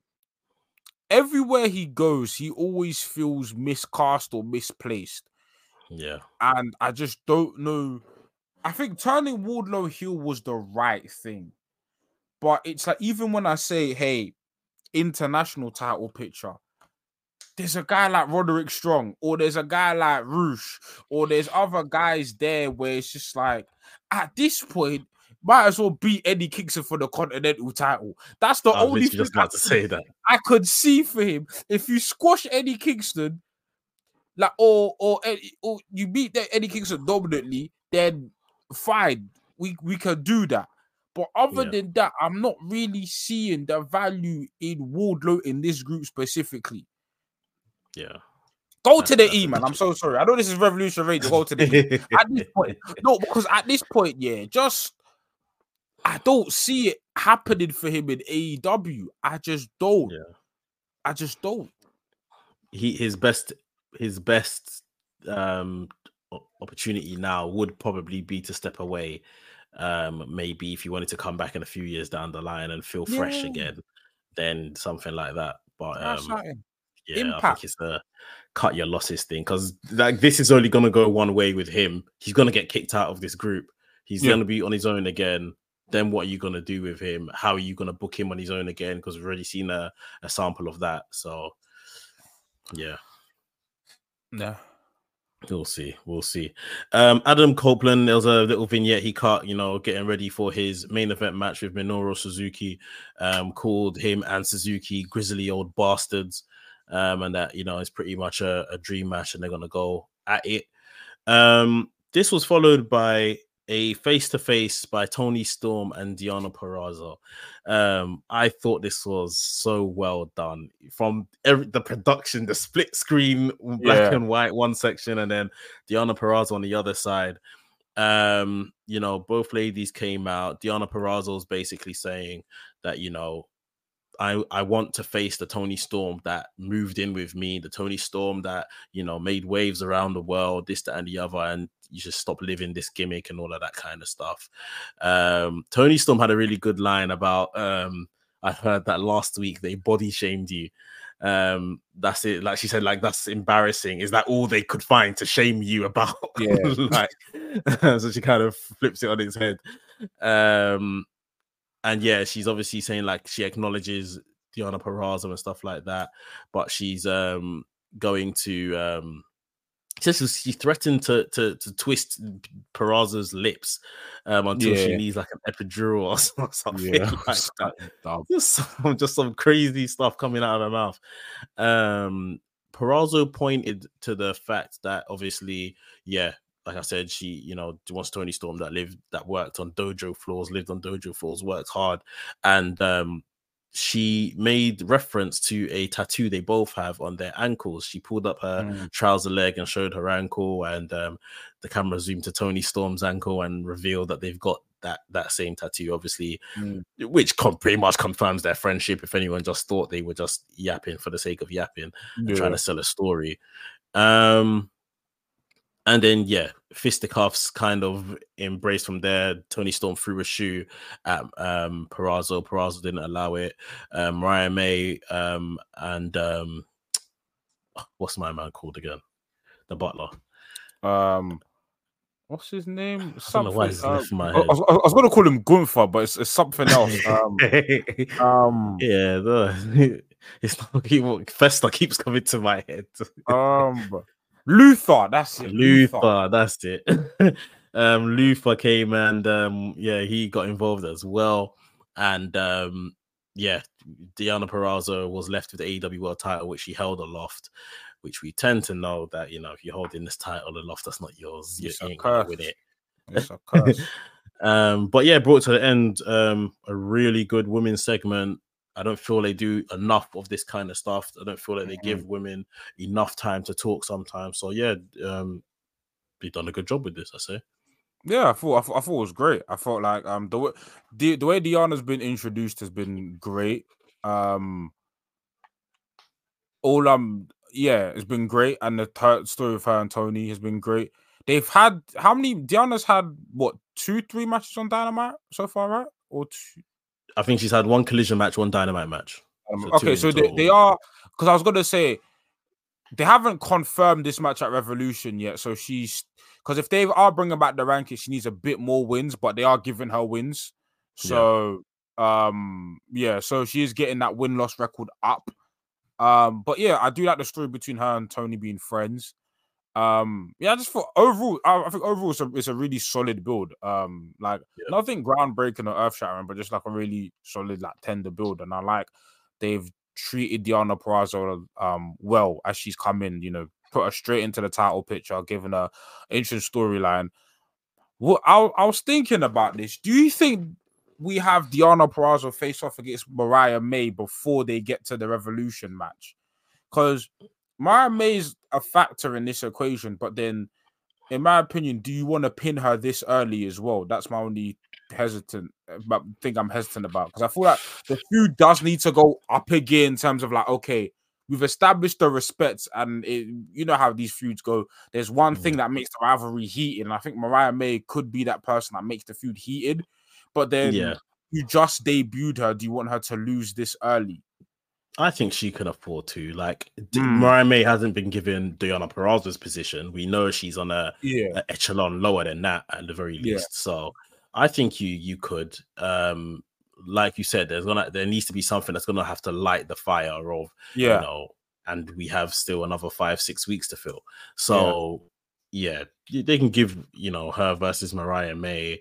everywhere he goes, he always feels miscast or misplaced. Yeah. And I just don't know. I think turning Wardlow heel was the right thing. But it's like, even when I say, hey, international title picture, there's a guy like Roderick Strong, or there's a guy like Roosh, or there's other guys there where it's just like, at this point, might as well beat Eddie Kingston for the Continental title. That's the I was only literally thing just about to say that. I could see for him. If you squash Eddie Kingston, like, or or, or you beat Eddie Kingston dominantly, then fine, we we can do that. But other Yeah. than that, I'm not really seeing the value in Wardlow in this group specifically. Yeah. Go That's, to the that's E, man. I'm legit. so sorry. I know this is Revolution Radio. Go to the E. At this point, no, because at this point, yeah, just I don't see it happening for him in A E W. I just don't. Yeah. I just don't. He his best his best um opportunity now would probably be to step away. Um, maybe if you wanted to come back in a few years down the line and feel fresh Yeah. again, then something like that. But That's um, something. yeah, Impact. I think it's the cut your losses thing, because like this is only gonna go one way with him. He's gonna get kicked out of this group. He's Yeah. gonna be on his own again. Then what are you gonna do with him? How are you gonna book him on his own again? Because we've already seen a, a sample of that. So yeah. Yeah. We'll see. We'll see. Um, Adam Copeland, there was a little vignette he cut, you know, getting ready for his main event match with Minoru Suzuki, um, called him and Suzuki grizzly old bastards. Um, and that, you know, is pretty much a, a dream match and they're going to go at it. Um, this was followed by a face-to-face by Tony Storm and Deonna Purrazzo. Um, I thought this was so well done. From every, the production, the split screen, black Yeah. and white, one section, and then Deonna Purrazzo on the other side. Um, you know, both ladies came out. Deonna Purrazzo is basically saying that, you know, I, I want to face the Tony Storm that moved in with me, the Tony Storm that, you know, made waves around the world, this, that, and the other, and you should stop living this gimmick and all of that kind of stuff. Um, Tony Storm had a really good line about, um, I heard that last week they body shamed you. Um, that's it. Like she said, like, that's embarrassing. Is that all they could find to shame you about? Yeah. Like, so she kind of flips it on its head. Um, And yeah, she's obviously saying like she acknowledges Deonna Purrazzo and stuff like that, but she's um going to um just she threatened to to to twist Purrazzo's lips um until Yeah. she needs like an epidural or something Yeah. like that. Just some, just some crazy stuff coming out of her mouth. Um, Purrazzo pointed to the fact that obviously, yeah, like I said, she, you know, wants Tony Storm that lived, that worked on dojo floors, lived on dojo floors, worked hard. And um, she made reference to a tattoo they both have on their ankles. She pulled up her Mm. trouser leg and showed her ankle. And um, the camera zoomed to Tony Storm's ankle and revealed that they've got that that same tattoo, obviously, Mm. which com- pretty much confirms their friendship. If anyone just thought they were just yapping for the sake of yapping and Yeah. trying to sell a story. Um, and then, yeah, fisticuffs kind of embraced from there. Tony Storm threw a shoe at um, Purrazzo. Purrazzo didn't allow it. Um, Mariah May um, and um, what's my man called again? The butler. Um, what's his name? I don't know why Something. it's Uh, left my I, head. I was, I was going to call him Gunther, but it's, it's something else. Um, um, yeah, the, it's not keep, Festa keeps coming to my head. um, Luther. That's it. Luther, Luther. that's it. um, Luther came and um, yeah, he got involved as well. And um, yeah, Deonna Purrazzo was left with the A E W World title, which she held aloft. Which we tend to know that, you know, if you're holding this title aloft, that's not yours. You It's a ain't gonna curse. win it. It's a curse. um, but yeah, brought to the end um, a really good women's segment. I don't feel they do enough of this kind of stuff. I don't feel like they Mm-hmm. give women enough time to talk sometimes. So yeah, um, they've done a good job with this, I say. Yeah, I thought, I thought I thought it was great. I felt like um the way the, the way Deanna's been introduced has been great. Um, all um yeah, it's been great, and the t- story of her and Tony has been great. they've had how many? Deanna's had what two, three matches on Dynamite so far, right? Or two? I think she's had one collision match, one Dynamite match. Um, So okay, so they, they are because I was gonna say they haven't confirmed this match at Revolution yet. So she's because if they are bringing back the rankings, she needs a bit more wins, but they are giving her wins. So yeah. um, yeah, so she is getting that win loss record up. Um, but yeah, I do like the story between her and Tony being friends. Um, yeah, I just thought overall, I, I think overall it's a, it's a really solid build. Um, like yeah. nothing groundbreaking or earth shattering, but just like a really solid, like tender build. And I like they've treated Deonna Purrazzo um well as she's come in. You know, put her straight into the title picture, given her an interesting storyline. Well, I, I was thinking about this. Do you think we have Deonna Purrazzo face off against Mariah May before they get to the Revolution match? Because Mariah May's a factor in this equation, but then, in my opinion, do you want to pin her this early as well? That's my only hesitant, but thing I'm hesitant about, because I feel like the feud does need to go up again in terms of like, okay, we've established the respect, and it, you know how these feuds go. There's one mm-hmm. thing that makes the rivalry heated, and I think Mariah May could be that person that makes the feud heated. But then yeah. you just debuted her. Do you want her to lose this early? I think she can afford to. Like, mm. Mariah May hasn't been given Deonna Purrazzo's position. We know she's on a, yeah. a echelon lower than that at the very least. Yeah. So I think you you could, um, like you said, there's gonna there needs to be something that's gonna have to light the fire of, yeah. you know, and we have still another five six weeks to fill. So yeah, yeah they can give, you know, her versus Mariah May,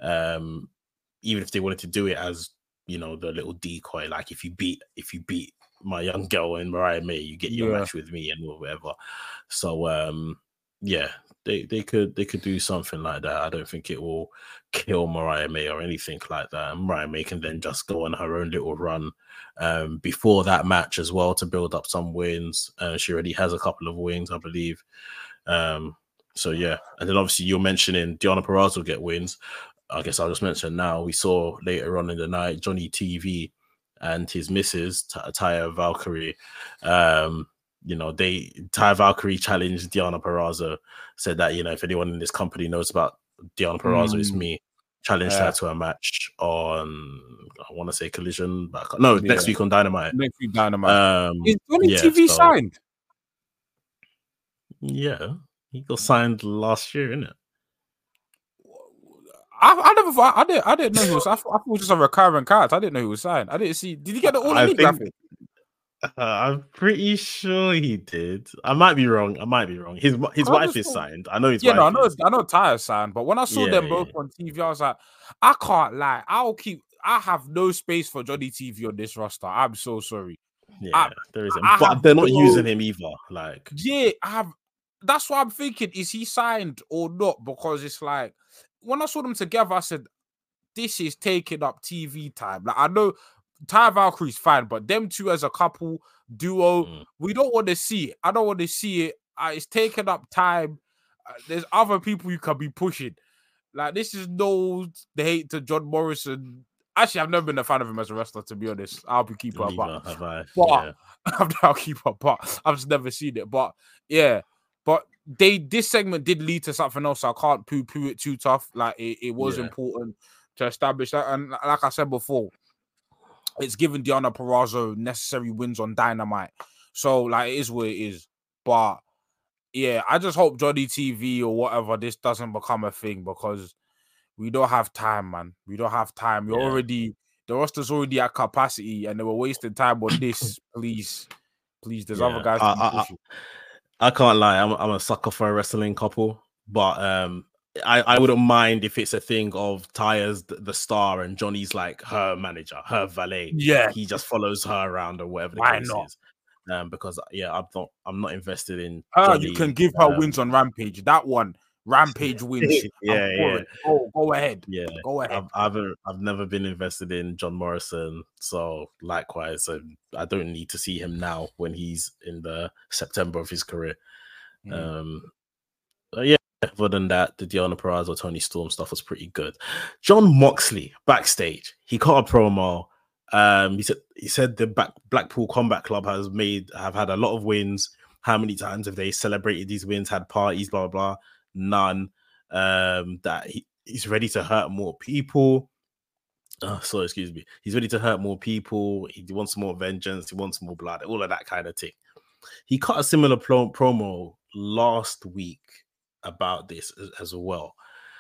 um, even if they wanted to do it as, you know, the little decoy, like if you beat if you beat my young girl in Mariah May, you get your yeah. match with me and whatever. So um yeah, they they could they could do something like that. I don't think it will kill Mariah May or anything like that. And Mariah May can then just go on her own little run um before that match as well to build up some wins. Uh, she already has a couple of wins, I believe. Um so yeah, and then obviously you're mentioning Deonna Purrazzo will get wins. I guess I'll just mention now, we saw later on in the night Johnny T V and his missus, Taya Valkyrie. Um, you know, they Taya Valkyrie challenged Deonna Purrazzo, said that, you know, if anyone in this company knows about Deonna Purrazzo, mm. it's me. Challenged yeah. her to a match on, I want to say Collision, but no, yeah. next week on Dynamite. Next week Dynamite. Um, Is Johnny yeah, T V so, signed? Yeah, he got signed last year, innit? I, I never thought I didn't I didn't know he was I thought, I thought it was just a recurring character. I didn't know he was signed. I didn't see. Did he get the all elite graphic? Uh, I'm pretty sure he did. I might be wrong. I might be wrong. His his I wife is thought, signed. I know his yeah, wife no, I know is. I know Tyre's signed, but when I saw yeah, them both yeah. on T V, I was like, I can't lie. I'll keep I have no space for Johnny T V on this roster. I'm so sorry. Yeah, I, there isn't. I but they're not no, using him either. Like, yeah, I have that's what I'm thinking. Is he signed or not? Because it's like when I saw them together, I said, this is taking up T V time. Like, I know Taya Valkyrie's fine, but them two as a couple, duo, mm. we don't want to see it. I don't want to see it. Uh, it's taking up time. Uh, there's other people you can be pushing. Like, this is no the hate to John Morrison. Actually, I've never been a fan of him as a wrestler, to be honest. I'll be keeping up. But, have I? but yeah. I'll keep up, but I've just never seen it. But yeah, but they this segment did lead to something else. So I can't poo-poo it too tough. Like, it, it was yeah. important to establish that, and like I said before, it's given Deonna Purrazzo necessary wins on Dynamite. So like, it is what it is. But yeah, I just hope Johnny T V or whatever this doesn't become a thing, because we don't have time, man. We don't have time. We're yeah. already the roster's already at capacity, and they were wasting time on this. Please, please. There's yeah. other guys. I, I, I, I can't lie. I'm I'm a sucker for a wrestling couple, but um. I, I wouldn't mind if it's a thing of Taya's the, the star and Johnny's like her manager, her valet. Yeah, he just follows her around or whatever the Why case not? is. Um, because yeah, I'm not I'm not invested in. Uh, Johnny, you can give her um, wins on Rampage. That one, Rampage wins. yeah, yeah. Go, go ahead. Yeah, go ahead. I've, I've I've never been invested in John Morrison, so likewise, so I don't need to see him now when he's in the September of his career. Mm. Um, yeah. Other than that, the Deonna Purrazzo, Tony Storm stuff was pretty good. John Moxley backstage, he cut a promo. Um, he said he said the back, Blackpool Combat Club has made have had a lot of wins. How many times have they celebrated these wins? Had parties, blah blah blah. none. Um, that he, he's ready to hurt more people. Oh, sorry, excuse me. He's ready to hurt more people. He wants more vengeance. He wants more blood. All of that kind of thing. He cut a similar pro- promo last week about this as, as well.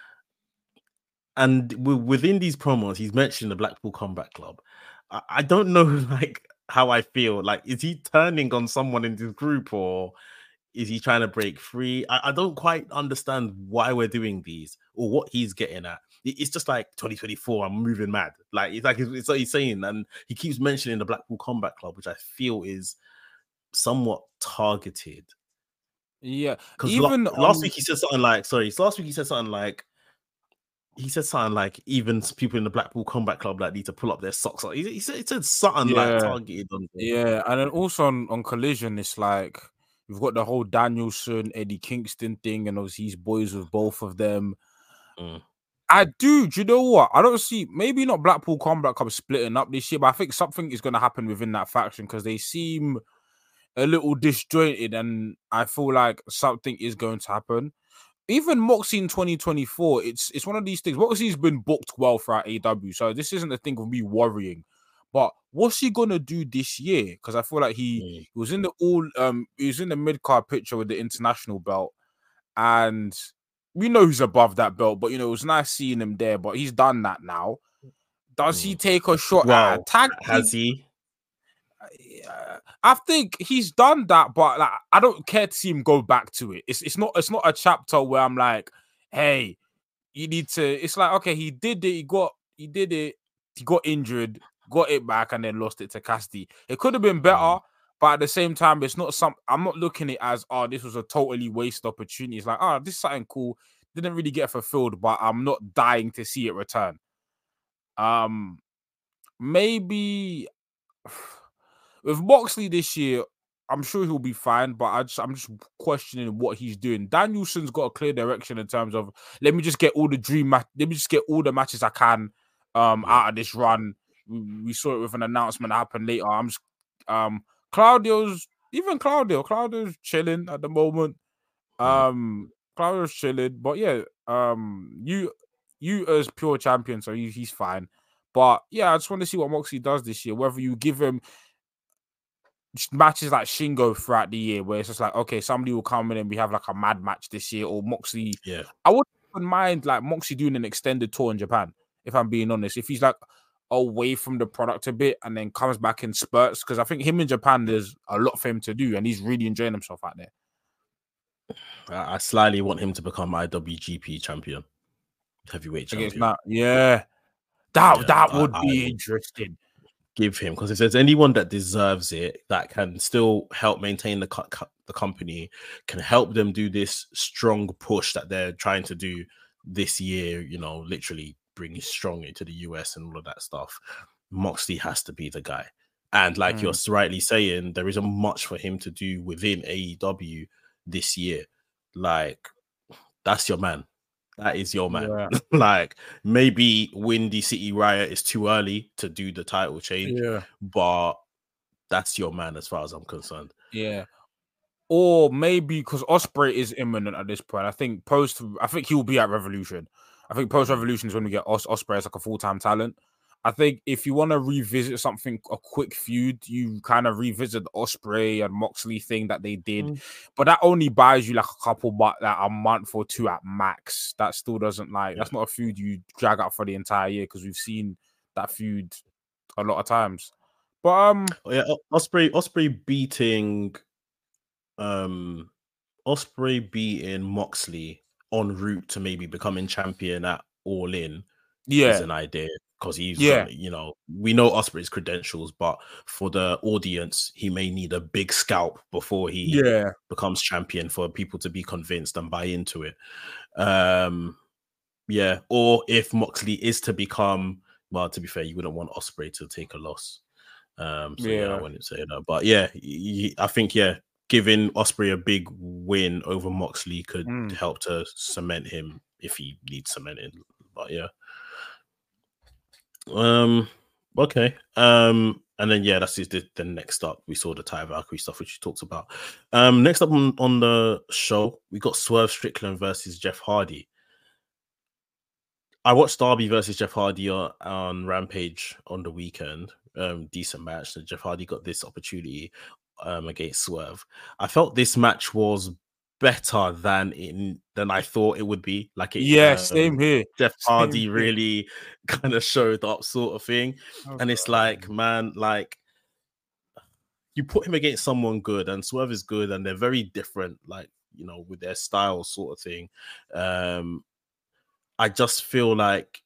And w- within these promos, he's mentioned the Blackpool Combat Club. I, I don't know, like, how I feel. Like, is he turning on someone in this group, or is he trying to break free? I, I don't quite understand why we're doing these or what he's getting at. It, it's just like twenty twenty-four. I'm moving mad. Like, it's like it's, it's what he's saying, and he keeps mentioning the Blackpool Combat Club, which I feel is somewhat targeted. Yeah, Because even la- last on... week he said something like, sorry, last week he said something like, he said something like, even people in the Blackpool Combat Club like need to pull up their socks. He, he said, he said something yeah, like targeted on them. Yeah, and then also on, on Collision, it's like we've got the whole Danielson, Eddie Kingston thing, and obviously he's boys with both of them. Mm. I do. Do you know what? I don't see, maybe not Blackpool Combat Club splitting up this year, but I think something is going to happen within that faction because they seem a little disjointed, and I feel like something is going to happen. Even Moxie in twenty twenty-four, it's it's one of these things. Moxie's been booked well throughout A E W, so this isn't a thing of me worrying. But what's he gonna do this year? Because I feel like he, Mm. he was in the all um he was in the mid card picture with the international belt, and we know he's above that belt. But you know, it was nice seeing him there. But he's done that now. Does Mm. he take a shot Well, at a tag has team? he? Yeah, I think he's done that, but like I don't care to see him go back to it. It's it's not it's not a chapter where I'm like, hey, you need to. It's like, okay, he did it. He got he did it. He got injured, got it back, and then lost it to Cassidy. It could have been better, Mm. but at the same time, it's not some. I'm not looking at it as, oh, this was a totally wasted opportunity. It's like, oh, this is something cool. Didn't really get fulfilled, but I'm not dying to see it return. Um, maybe with Moxley this year, I'm sure he'll be fine, but I just I'm just questioning what he's doing. Danielson's got a clear direction in terms of let me just get all the dream match, let me just get all the matches I can um Yeah. out of this run. We, we saw it with an announcement that happened later. I'm just um Claudio's even Claudio, Claudio's chilling at the moment. Um Claudio's chilling, but yeah, um you you as pure champion, so he, he's fine. But yeah, I just want to see what Moxley does this year. Whether you give him matches like Shingo throughout the year, where it's just like, okay, somebody will come in and we have like a mad match this year, or Moxley. Yeah. I wouldn't mind like Moxley doing an extended tour in Japan, if I'm being honest. If he's like away from the product a bit and then comes back in spurts, because I think him in Japan, there's a lot for him to do, and he's really enjoying himself out there. I, I slightly want him to become I W G P champion, heavyweight champion. Not, yeah, that Yeah, that I- would I be would interesting. give him, because if there's anyone that deserves it, that can still help maintain the co- co- the company, can help them do this strong push that they're trying to do this year, you know, literally bringing strong into the U S and all of that stuff, Moxley has to be the guy. And like Mm. you're rightly saying, there isn't much for him to do within A E W this year. Like, that's your man. That is your man. Yeah. Like, maybe Windy City Riot is too early to do the title change, Yeah. but that's your man as far as I'm concerned. Yeah. Or maybe because Ospreay is imminent at this point. I think post, I think he'll be at Revolution. I think post Revolution is when we get Os- Ospreay as like a full time talent. I think if you want to revisit something, a quick feud, you kind of revisit the Ospreay and Moxley thing that they did, Mm. but that only buys you like a couple, but like a month or two at max. That still doesn't like Yeah. that's not a feud you drag out for the entire year because we've seen that feud a lot of times. But um, Oh, yeah, O- Osprey, Osprey beating, um, Osprey beating Moxley en route to maybe becoming champion at All In is yeah, an idea, because he's Yeah. gonna, you know, we know Osprey's credentials, but for the audience, he may need a big scalp before he yeah, becomes champion for people to be convinced and buy into it. Um, yeah, or if Moxley is to become, well, to be fair, you wouldn't want Osprey to take a loss. Um, so yeah, I Yeah. wouldn't say that, but yeah, y- I think yeah, giving Osprey a big win over Moxley could Mm. help to cement him if he needs cementing. But yeah, um, okay. Um, And then, yeah, that's the, the next up. We saw the Ty Valkyrie stuff, which you talked about. Um, next up on, on the show, we got Swerve Strickland versus Jeff Hardy. I watched Darby versus Jeff Hardy on, on Rampage on the weekend. Um, decent match. So Jeff Hardy got this opportunity um, against Swerve. I felt this match was better than in than I thought it would be. Like, it, yeah, um, same here. Jeff Same Hardy here. really kind of showed up, sort of thing. Oh, and it's God. like, man, like, you put him against someone good, and Swerve is good, and they're very different, like, you know, with their style, sort of thing. Um, I just feel like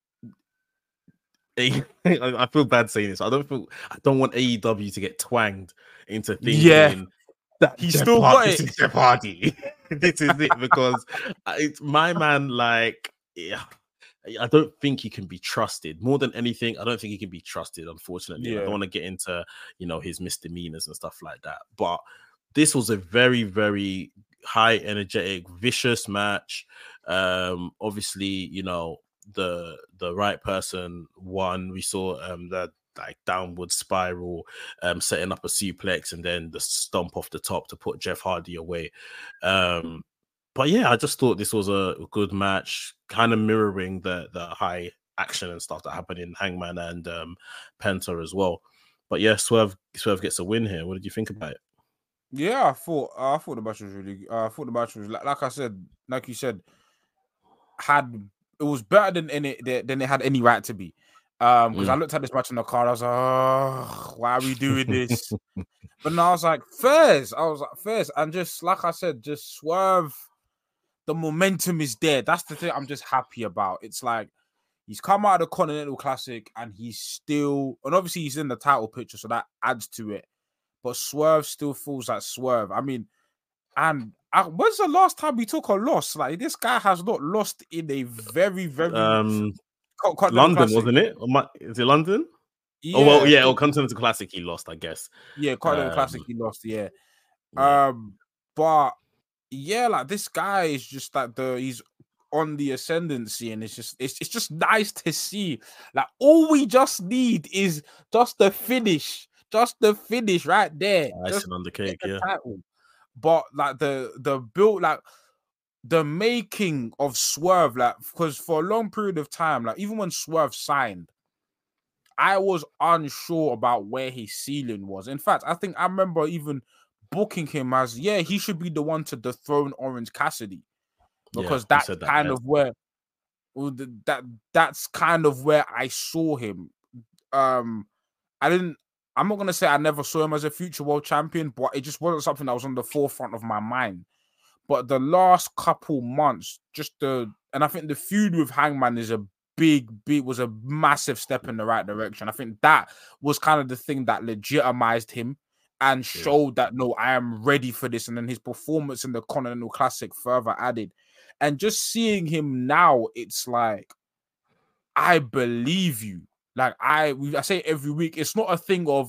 I feel bad saying this. I don't feel I don't want A E W to get twanged into thinking Yeah. that He Jeff still Hardy, got this it. is Jeff Hardy. This is it, because it's my man. Like, yeah, I don't think he can be trusted. More than anything, I don't think he can be trusted. Unfortunately, Yeah. I don't want to get into, you know, his misdemeanors and stuff like that. But this was a very, very high energetic, vicious match. Um, obviously, you know, the the right person won. We saw um that like downward spiral, um, setting up a suplex, and then the stomp off the top to put Jeff Hardy away. Um, but yeah, I just thought this was a good match, kind of mirroring the the high action and stuff that happened in Hangman and um, Penta as well. But yeah, Swerve Swerve gets a win here. What did you think about it? Yeah, I thought uh, I thought the match was really. Uh, I thought the match was like, like I said, like you said, had it was better than any than it had any right to be. Um, because Mm. I looked at this match in the car, I was like, oh, why are we doing this? But now I was like, Fairs. I was like, Fairs, and just like I said, just Swerve. The momentum is there. That's the thing I'm just happy about. It's like he's come out of the Continental Classic and he's still, and obviously he's in the title picture, so that adds to it. But Swerve still feels like Swerve. I mean, and I, when's the last time we took a loss? Like, this guy has not lost in a very, very Um, Co- Continental London, Classic. wasn't it? Or my, is it London? Yeah, Oh well, yeah. Or Continental Classic, he lost, I guess. Yeah, Continental Um, Classic, he lost. Yeah. yeah. Um, but yeah, like this guy is just like the he's on the ascendancy, and it's just it's it's just nice to see. Like, all we just need is just the finish, just the finish right there. Just Icing on the cake, the yeah. title. But like the the build, like the making of Swerve, like, because for a long period of time, like even when Swerve signed, I was unsure about where his ceiling was. In fact, I think I remember even booking him as, yeah, he should be the one to dethrone Orange Cassidy, because Yeah, that's that, kind yeah. of where well, that that's kind of where I saw him. Um, I didn't. I'm not gonna say I never saw him as a future world champion, but it just wasn't something that was on the forefront of my mind. But the last couple months, just the and I think the feud with Hangman is a big, big was a massive step in the right direction. I think that was kind of the thing that legitimized him and showed yeah. that no, I am ready for this. And then his performance in the Continental Classic further added. And just seeing him now, it's like, I believe you. Like I, I say every week, it's not a thing of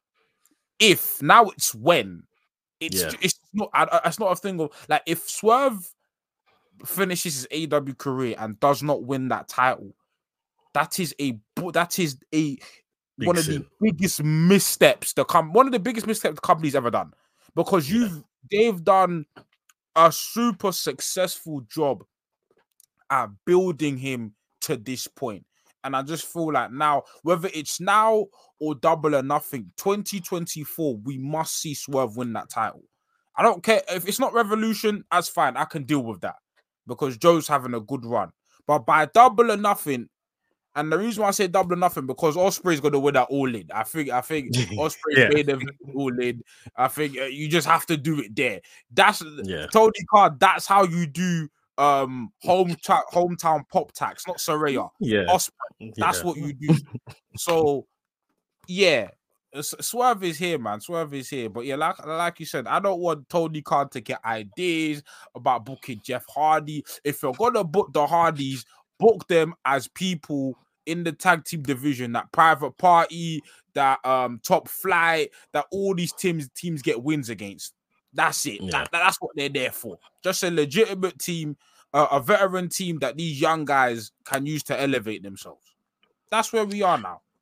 if, now it's when. It's yeah. it's not it's not a thing of like, if Swerve finishes his A E W career and does not win that title, that is a that is a Big one sin. of the biggest missteps the com- one of the biggest missteps the company's ever done, because you've yeah. they've done a super successful job at building him to this point. And I just feel like now, whether it's now or Double or Nothing, twenty twenty-four, we must see Swerve win that title. I don't care if it's not Revolution, that's fine. I can deal with that because Joe's having a good run. But by Double or Nothing, and the reason why I say Double or Nothing, because Ospreay's going to win that All In. I think I think Ospreay's yeah. made them All In. I think uh, you just have to do it there. That's yeah. Tony Khan. That's how you do. Um, home ta- hometown pop tax, not Saraya. Yeah, Ospreay. That's yeah. what you do. So, yeah, Swerve is here, man. Swerve is here. But yeah, like like you said, I don't want Tony Khan to get ideas about booking Jeff Hardy. If you're gonna book the Hardys, book them as people in the tag team division, that Private Party, that um Top Flight, that all these teams teams get wins against. That's it. Yeah. That, that's what they're there for. Just a legitimate team, uh, a veteran team that these young guys can use to elevate themselves. That's where we are now.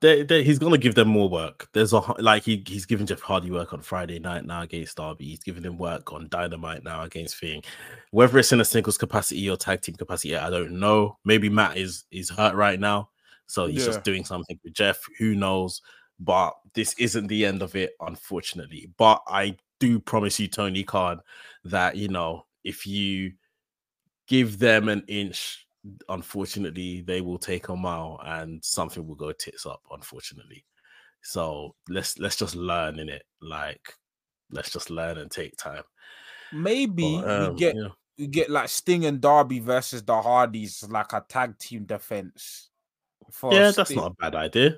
they, they, he's gonna give them more work. There's a like he he's giving Jeff Hardy work on Friday night now against Darby. He's giving him work on Dynamite now against Thing. Whether it's in a singles capacity or tag team capacity, I don't know. Maybe Matt is is hurt right now, so he's yeah. just doing something with Jeff. Who knows? But this isn't the end of it, unfortunately. But I do promise you, Tony Khan, that you know if you give them an inch, unfortunately, they will take a mile and something will go tits up, unfortunately. So let's let's just learn in it. Like, let's just learn and take time. Maybe but, um, we get yeah. we get like Sting and Darby versus the Hardys, like a tag team defense. For yeah, that's Sting. Not a bad idea.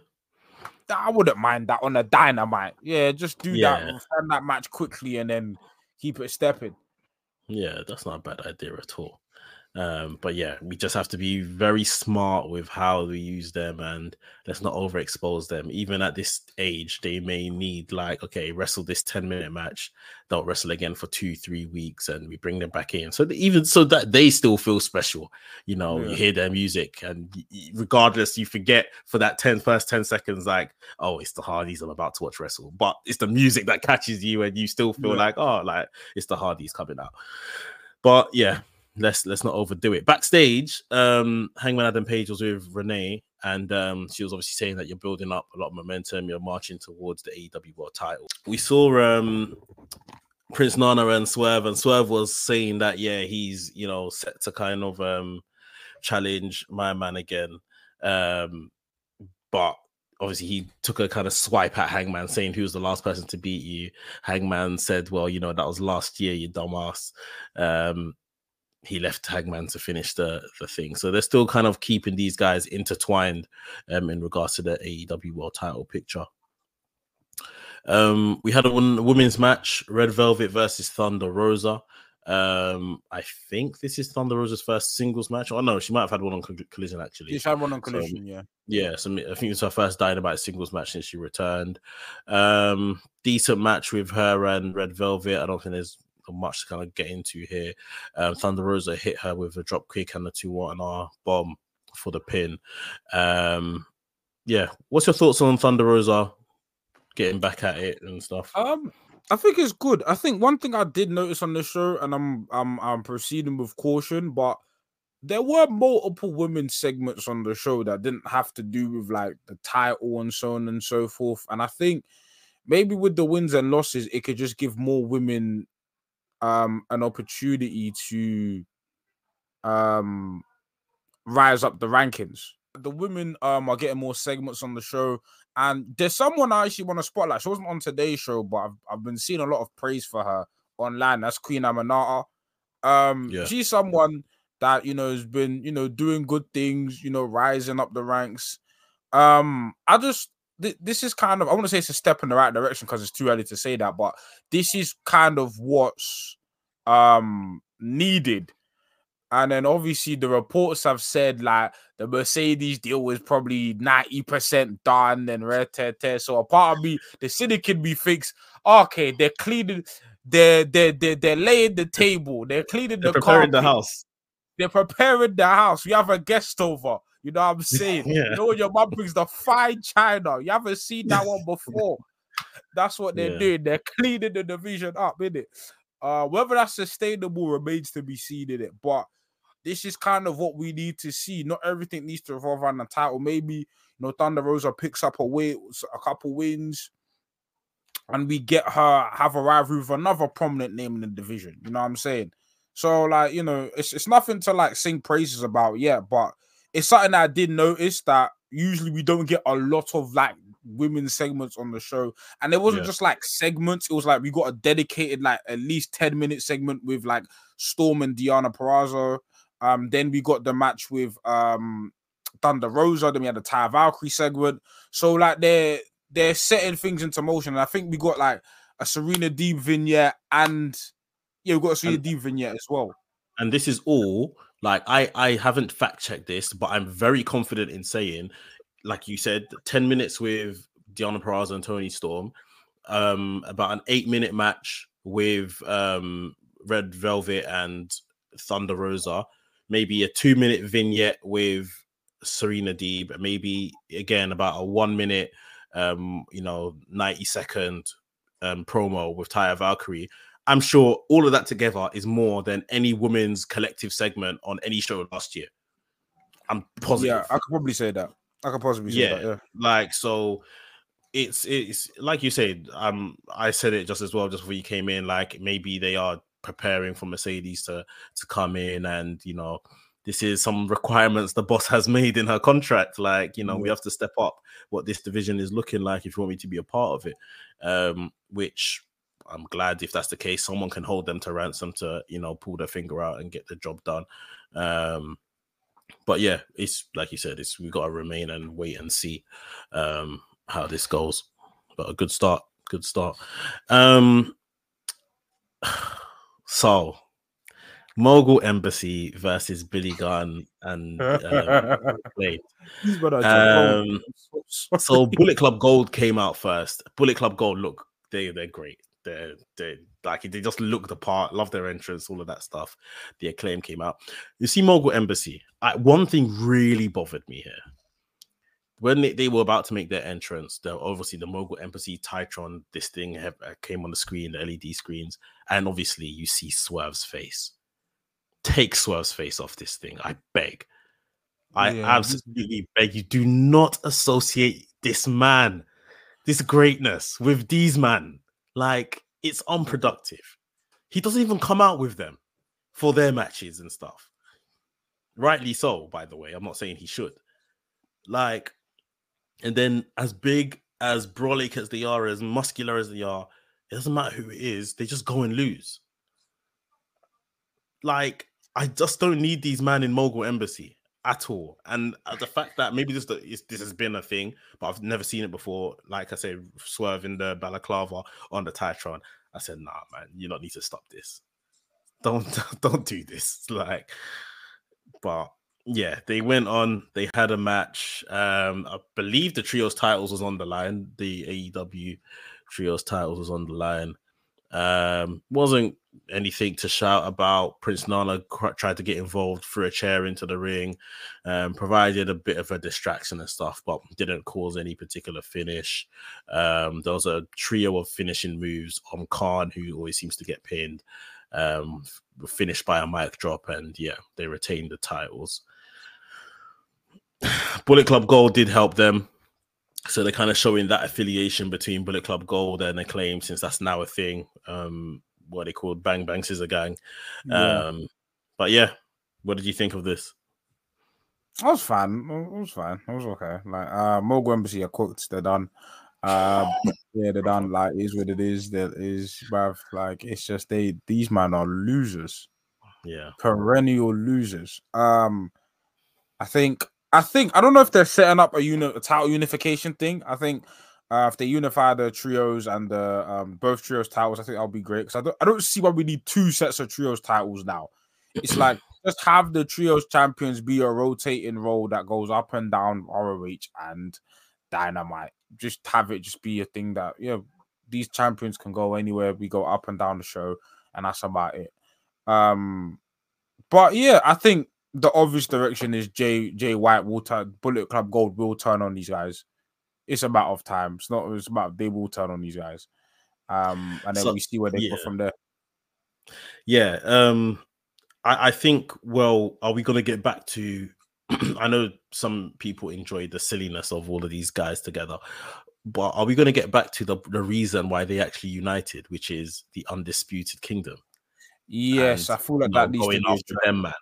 I wouldn't mind that on a Dynamite. Yeah, just do yeah. that, stand that match quickly and then keep it stepping. Yeah, that's not a bad idea at all. Um, but yeah, we just have to be very smart with how we use them and let's not overexpose them. Even at this age, they may need like, okay, wrestle this ten minute match, don't wrestle again for two, three weeks, and we bring them back in. So even so that they still feel special, you know, yeah. you hear their music and regardless, you forget for that ten first ten seconds, like, oh, it's the Hardys I'm about to watch wrestle, but it's the music that catches you and you still feel yeah. like, oh, like it's the Hardys coming out. But yeah. Let's let's not overdo it. Backstage, um, Hangman Adam Page was with Renee, and um, she was obviously saying that you're building up a lot of momentum. You're marching towards the A E W World Title. We saw um, Prince Nana and Swerve, and Swerve was saying that yeah, he's you know set to kind of um, challenge my man again, um, but obviously he took a kind of swipe at Hangman, saying who's the last person to beat you. Hangman said, "Well, you know that was last year, you dumbass." Um, He left Hangman to finish the, the thing. So they're still kind of keeping these guys intertwined um, in regards to the A E W World Title picture. Um, we had a women's match, Red Velvet versus Thunder Rosa. Um, I think this is Thunder Rosa's first singles match. Oh, no, she might have had one on Collision, actually. She's had one on Collision, so, yeah. Yeah, so I think it's her first Dynamite singles match since she returned. Um, decent match with her and Red Velvet. I don't think there's much to kind of get into here. Um, Thunder Rosa hit her with a drop kick and the two one R bomb for the pin. Um, yeah, what's your thoughts on Thunder Rosa getting back at it and stuff? Um, I think it's good. I think one thing I did notice on the show, and I'm I'm I'm proceeding with caution, but there were multiple women segments on the show that didn't have to do with like the title and so on and so forth. And I think maybe with the wins and losses, it could just give more women um an opportunity to um rise up the rankings. The women um are getting more segments on the show, and there's someone I actually want to spotlight. She wasn't on today's show, but I've, I've been seeing a lot of praise for her online. That's Queen Aminata. Um yeah. She's someone that, you know, has been, you know, doing good things, you know, rising up the ranks. Um I just th- this is kind of, I want to say it's a step in the right direction because it's too early to say that, but this is kind of what's um needed. And then obviously the reports have said like the Mercedes deal was probably ninety percent done and red te te. So a part of me, the syndicate be fixed. Okay, they're cleaning, they're they're they're, they're laying the table, they're cleaning they're the preparing carpet. the house. They're preparing the house. We have a guest over. You know what I'm saying? Yeah. You know when your mom brings the fine china. You haven't seen that one before. That's what they're yeah. doing. They're cleaning the division up, innit? Uh, whether that's sustainable remains to be seen, in it. But this is kind of what we need to see. Not everything needs to revolve around the title. Maybe, you know, Thunder Rosa picks up a win, a couple wins, and we get her have a rivalry with another prominent name in the division. You know what I'm saying? So, like, you know, it's it's nothing to like sing praises about yet, but it's something that I did notice that usually we don't get a lot of like women's segments on the show. And it wasn't yeah. just like segments, it was like we got a dedicated like at least ten minute segment with like Storm and Deonna Purrazzo. Um, then we got the match with um Thunder Rosa, then we had the Ty Valkyrie segment. So like they're they're setting things into motion. And I think we got like a Serena Deeb vignette, and yeah, we've got a Serena Deeb vignette as well. And this is all like I I haven't fact checked this, but I'm very confident in saying, like you said, ten minutes with Deonna Purrazzo and Toni Storm, um, about an eight minute match with um Red Velvet and Thunder Rosa, maybe a two minute vignette with Serena Deeb, maybe again about a one minute, um, you know, ninety second um, promo with Taya Valkyrie, I'm sure all of that together is more than any women's collective segment on any show last year. I'm positive. Yeah, I could probably say that. I could possibly say Yeah, that. Yeah, like so. It's it's like you said. Um, I said it just as well just before you came in. Like maybe they are preparing for Mercedes to to come in, and you know, this is some requirements the boss has made in her contract. Like you know, yeah. we have to step up what this division is looking like if you want me to be a part of it. Um, which I'm glad if that's the case, someone can hold them to ransom to you know pull their finger out and get the job done. Um, but yeah, it's like you said, it's we've got to remain and wait and see um, how this goes. But a good start, good start. Um, so, Mogul Embassy versus Billy Gunn and um, Blade. Um, so Bullet Club Gold came out first. Bullet Club Gold, look, they they're great. They're they like they just look the part. Love their entrance, all of that stuff. The Acclaim came out. You see, Mogul Embassy. I, one thing really bothered me here when they, they were about to make their entrance. The obviously the Mogul Embassy Titron, this thing have, uh, came on the screen, the L E D screens, and obviously you see Swerve's face. Take Swerve's face off this thing, I beg. I yeah. absolutely beg you. Do not associate this man, this greatness, with these man. Like, it's unproductive. He doesn't even come out with them for their matches and stuff. Rightly so, by the way. I'm not saying he should. Like, and then as big, as brolic as they are, as muscular as they are, it doesn't matter who it is. They just go and lose. Like, I just don't need these men in Mogul Embassy at all. And the fact that maybe this this has been a thing, but I've never seen it before. Like I said, Swerve in the balaclava on the Titron. I said, nah, man, you don't need to stop this. Don't don't do this. Like, but yeah, they went on. They had a match. Um, I believe the trios titles was on the line. The A E W trios titles was on the line. Um, wasn't anything to shout about. Prince Nana tried to get involved, threw a chair into the ring, um, provided a bit of a distraction and stuff, but didn't cause any particular finish. Um, there was a trio of finishing moves on Khan, who always seems to get pinned, um, finished by a mic drop, and yeah, they retained the titles. Bullet Club Gold did help them. So they're kind of showing that affiliation between Bullet Club Gold and Acclaim, since that's now a thing. Um, what they called Bang Bang Scissor Gang. Yeah. Um, but yeah, what did you think of this? I was fine. It was fine. It was okay. Like uh, Mogul Embassy are cooked. They're done. Uh, yeah, they're done. Like it is what it is. That is, bruv. Like it's just they. These men are losers. Yeah, perennial losers. Um, I think. I think I don't know if they're setting up a unit a title unification thing. I think uh, if they unify the trios and the um, both trios titles, I think that'll be great. Because I don't I don't see why we need two sets of trios titles now. It's like just have the trios champions be a rotating role that goes up and down R O H and Dynamite. Just have it just be a thing that yeah, these champions can go anywhere. We go up and down the show, and that's about it. Um, but yeah, I think the obvious direction is Jay Jay White will turn Bullet Club Gold will turn on these guys. It's a matter of time. It's not. It's about they will turn on these guys, um, and then so, we see where they yeah. go from there. Yeah, um, I, I think. Well, are we going to get back to? I know some people enjoy the silliness of all of these guys together, but are we going to get back to the the reason why they actually united, which is the Undisputed Kingdom? Yes, and, I feel like you know, that needs going to be after them, man.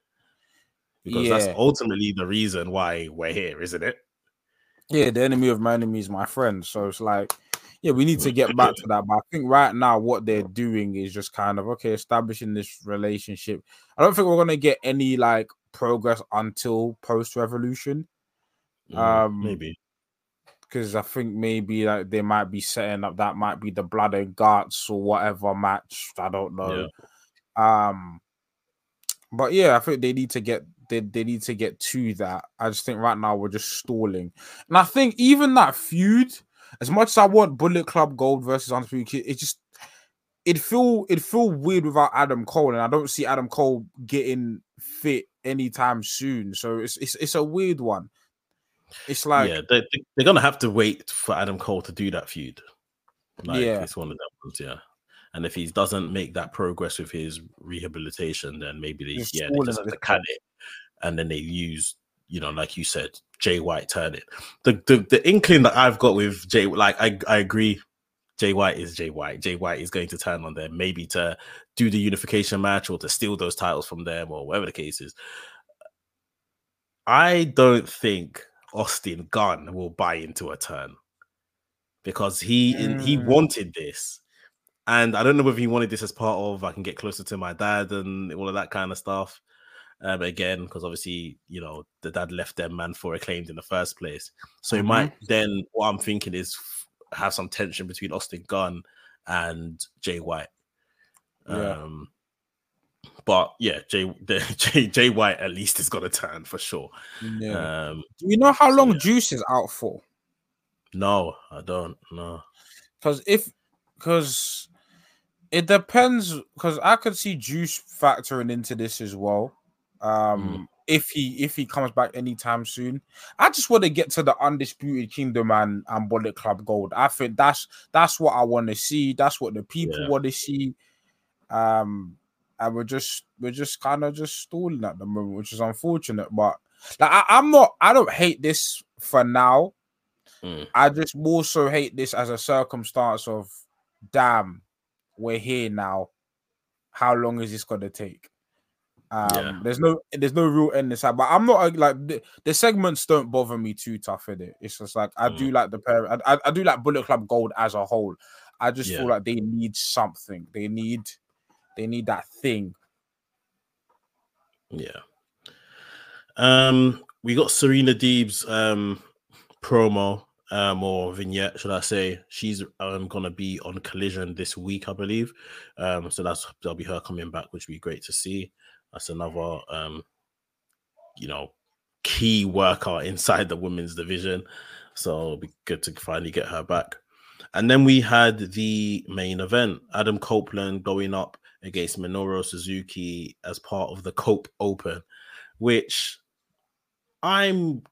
Because yeah. that's ultimately the reason why we're here, isn't it? Yeah, the enemy of my enemy is my friend. So it's like, yeah, we need to get back to that. But I think right now what they're doing is just kind of, okay, establishing this relationship. I don't think we're going to get any, like, progress until post-Revolution. Mm, um, maybe. Because I think maybe like they might be setting up, that might be the Blood and Guts or whatever match. I don't know. Yeah. Um, But yeah, I think they need to get they, they need to get to that. I just think right now we're just stalling. And I think even that feud, as much as I want Bullet Club Gold versus Undisputed Kid, it just it feel it feel weird without Adam Cole. And I don't see Adam Cole getting fit anytime soon. So it's it's it's a weird one. It's like yeah, they, they're gonna have to wait for Adam Cole to do that feud. Like yeah, it's one of them ones, yeah. And if he doesn't make that progress with his rehabilitation, then maybe they just yeah they stalling just at have this to cut point. it, and then they use you know like you said Jay White turn it. The the the inkling that I've got with Jay, like I I agree. Jay White is Jay White. Jay White is going to turn on them, maybe to do the unification match or to steal those titles from them or whatever the case is. I don't think Austin Gunn will buy into a turn because he in, he Mm, wanted this, and I don't know whether he wanted this as part of I can get closer to my dad and all of that kind of stuff. Um, again, because obviously you know the dad left them man for Acclaimed in the first place, so it mm-hmm. might then. What I'm thinking is have some tension between Austin Gunn and Jay White. Yeah. Um, but yeah, Jay, the, Jay Jay White at least is gonna turn for sure. Yeah. Um, Do you know how so, long yeah. Juice is out for? No, I don't know. Because if because it depends. Because I could see Juice factoring into this as well. Um, Mm. if he if he comes back anytime soon, I just want to get to the Undisputed Kingdom and and Bullet Club Gold. I think that's that's what I want to see. That's what the people Yeah. want to see. Um, and we're just we're just kind of just stalling at the moment, which is unfortunate. But like I, I'm not, I don't hate this for now. Mm. I just more so hate this as a circumstance of, damn, we're here now. How long is this gonna take? Um, Yeah. there's no there's no real end this, but I'm not like the, the segments don't bother me too tough in it. It's just like I Mm. do like the pair. I, I, I do like Bullet Club Gold as a whole. I just Yeah. feel like they need something. They need they need that thing. Yeah. Um, we got Serena Deeb's um promo um or vignette, should I say? She's um gonna be on Collision this week, I believe. Um, so that's that'll be her coming back, which would be great to see. That's another um, you know, key worker inside the women's division. So it'll be good to finally get her back. And then we had the main event, Adam Copeland going up against Minoru Suzuki as part of the Cope Open, which I'm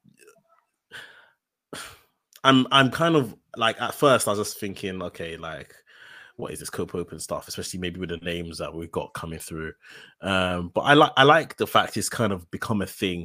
I'm I'm kind of like at first I was just thinking, okay, like what is this Cope Open stuff, especially maybe with the names that we've got coming through. Um, but I like I like the fact it's kind of become a thing.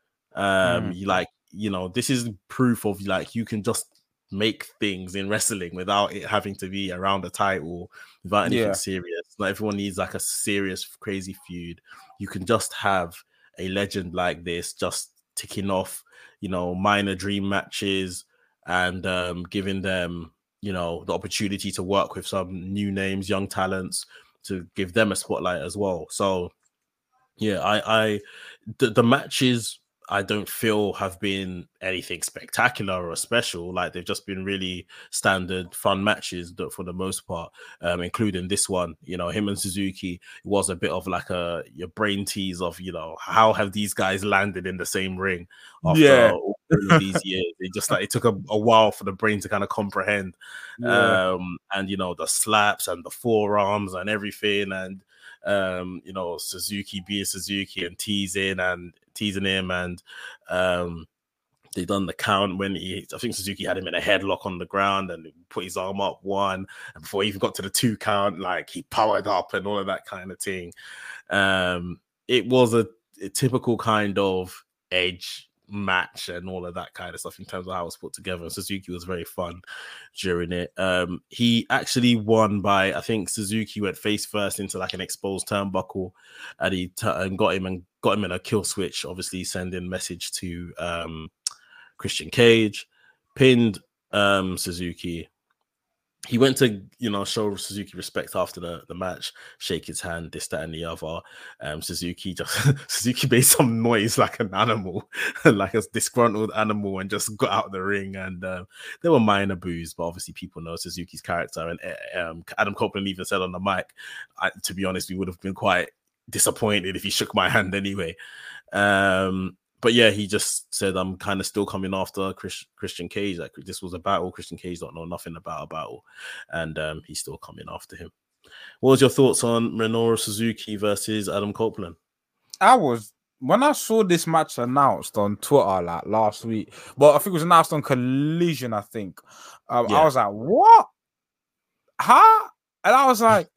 Um, Mm. you like, you know, this is proof of like you can just make things in wrestling without it having to be around a title, without anything Yeah. serious. Not everyone needs like a serious, crazy feud. You can just have a legend like this just ticking off, you know, minor dream matches and um, giving them, you know, the opportunity to work with some new names, young talents, to give them a spotlight as well. So, yeah, I, I, the, the matches I don't feel have been anything spectacular or special. Like they've just been really standard, fun matches for the most part, um, including this one. You know, him and Suzuki was a bit of like a your brain tease of, you know, how have these guys landed in the same ring after Yeah. all of these years? It just like it took a, a while for the brain to kind of comprehend. Yeah. Um, and you know, the slaps and the forearms and everything, and um, you know, Suzuki being Suzuki and teasing and teasing him, and um, they done the count when he, I think Suzuki had him in a headlock on the ground and put his arm up one, and before he even got to the two count, like he powered up and all of that kind of thing. Um, it was a, a typical kind of edge match and all of that kind of stuff in terms of how it was put together. And Suzuki was very fun during it. Um, he actually won by, I think Suzuki went face first into like an exposed turnbuckle, and he t- and got him and got him in a kill switch, obviously sending message to um, Christian Cage, pinned um, Suzuki. He went to, you know, show Suzuki respect after the, the match, shake his hand, this, that, and the other. Um, Suzuki just Suzuki made some noise like an animal, like a disgruntled animal, and just got out of the ring. And um, there were minor boos, but obviously people know Suzuki's character. And um, Adam Copeland even said on the mic, I, to be honest, we would have been quite disappointed if he shook my hand anyway. Um, But yeah, he just said, I'm kind of still coming after Chris, Christian Cage. Like this was a battle. Christian Cage don't know nothing about a battle. And um, he's still coming after him. What was your thoughts on Minoru Suzuki versus Adam Copeland? I was when I saw this match announced on Twitter like last week, but I think it was announced on Collision, I think. Um, I Yeah. was like, what? Huh? And I was like,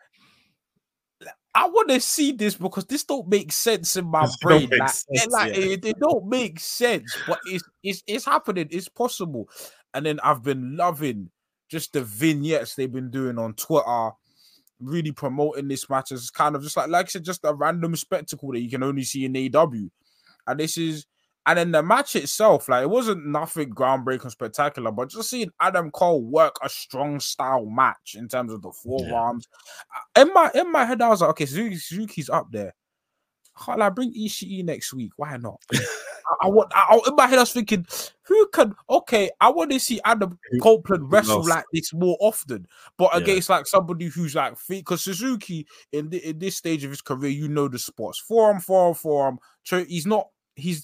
I want to see this because this don't make sense in my It don't brain. make Like, it, sense, like yeah. it, it don't make sense, but it's it's it's happening. It's possible. And then I've been loving just the vignettes they've been doing on Twitter, really promoting this match as kind of just like like I said, just a random spectacle that you can only see in A E W. And this is, and then the match itself, like it wasn't nothing groundbreaking spectacular, but just seeing Adam Cole work a strong style match in terms of the forearms. Yeah. In my in my head, I was like, okay, Suzuki, Suzuki's up there. Can't I bring Ishii next week? Why not? I, I want. I, in my head, I was thinking, who can? Okay, I want to see Adam Copeland wrestle like this more often, but yeah. against like somebody who's like, because Suzuki in the, in this stage of his career, you know the spots, forearm, forearm, forearm. So he's not. He's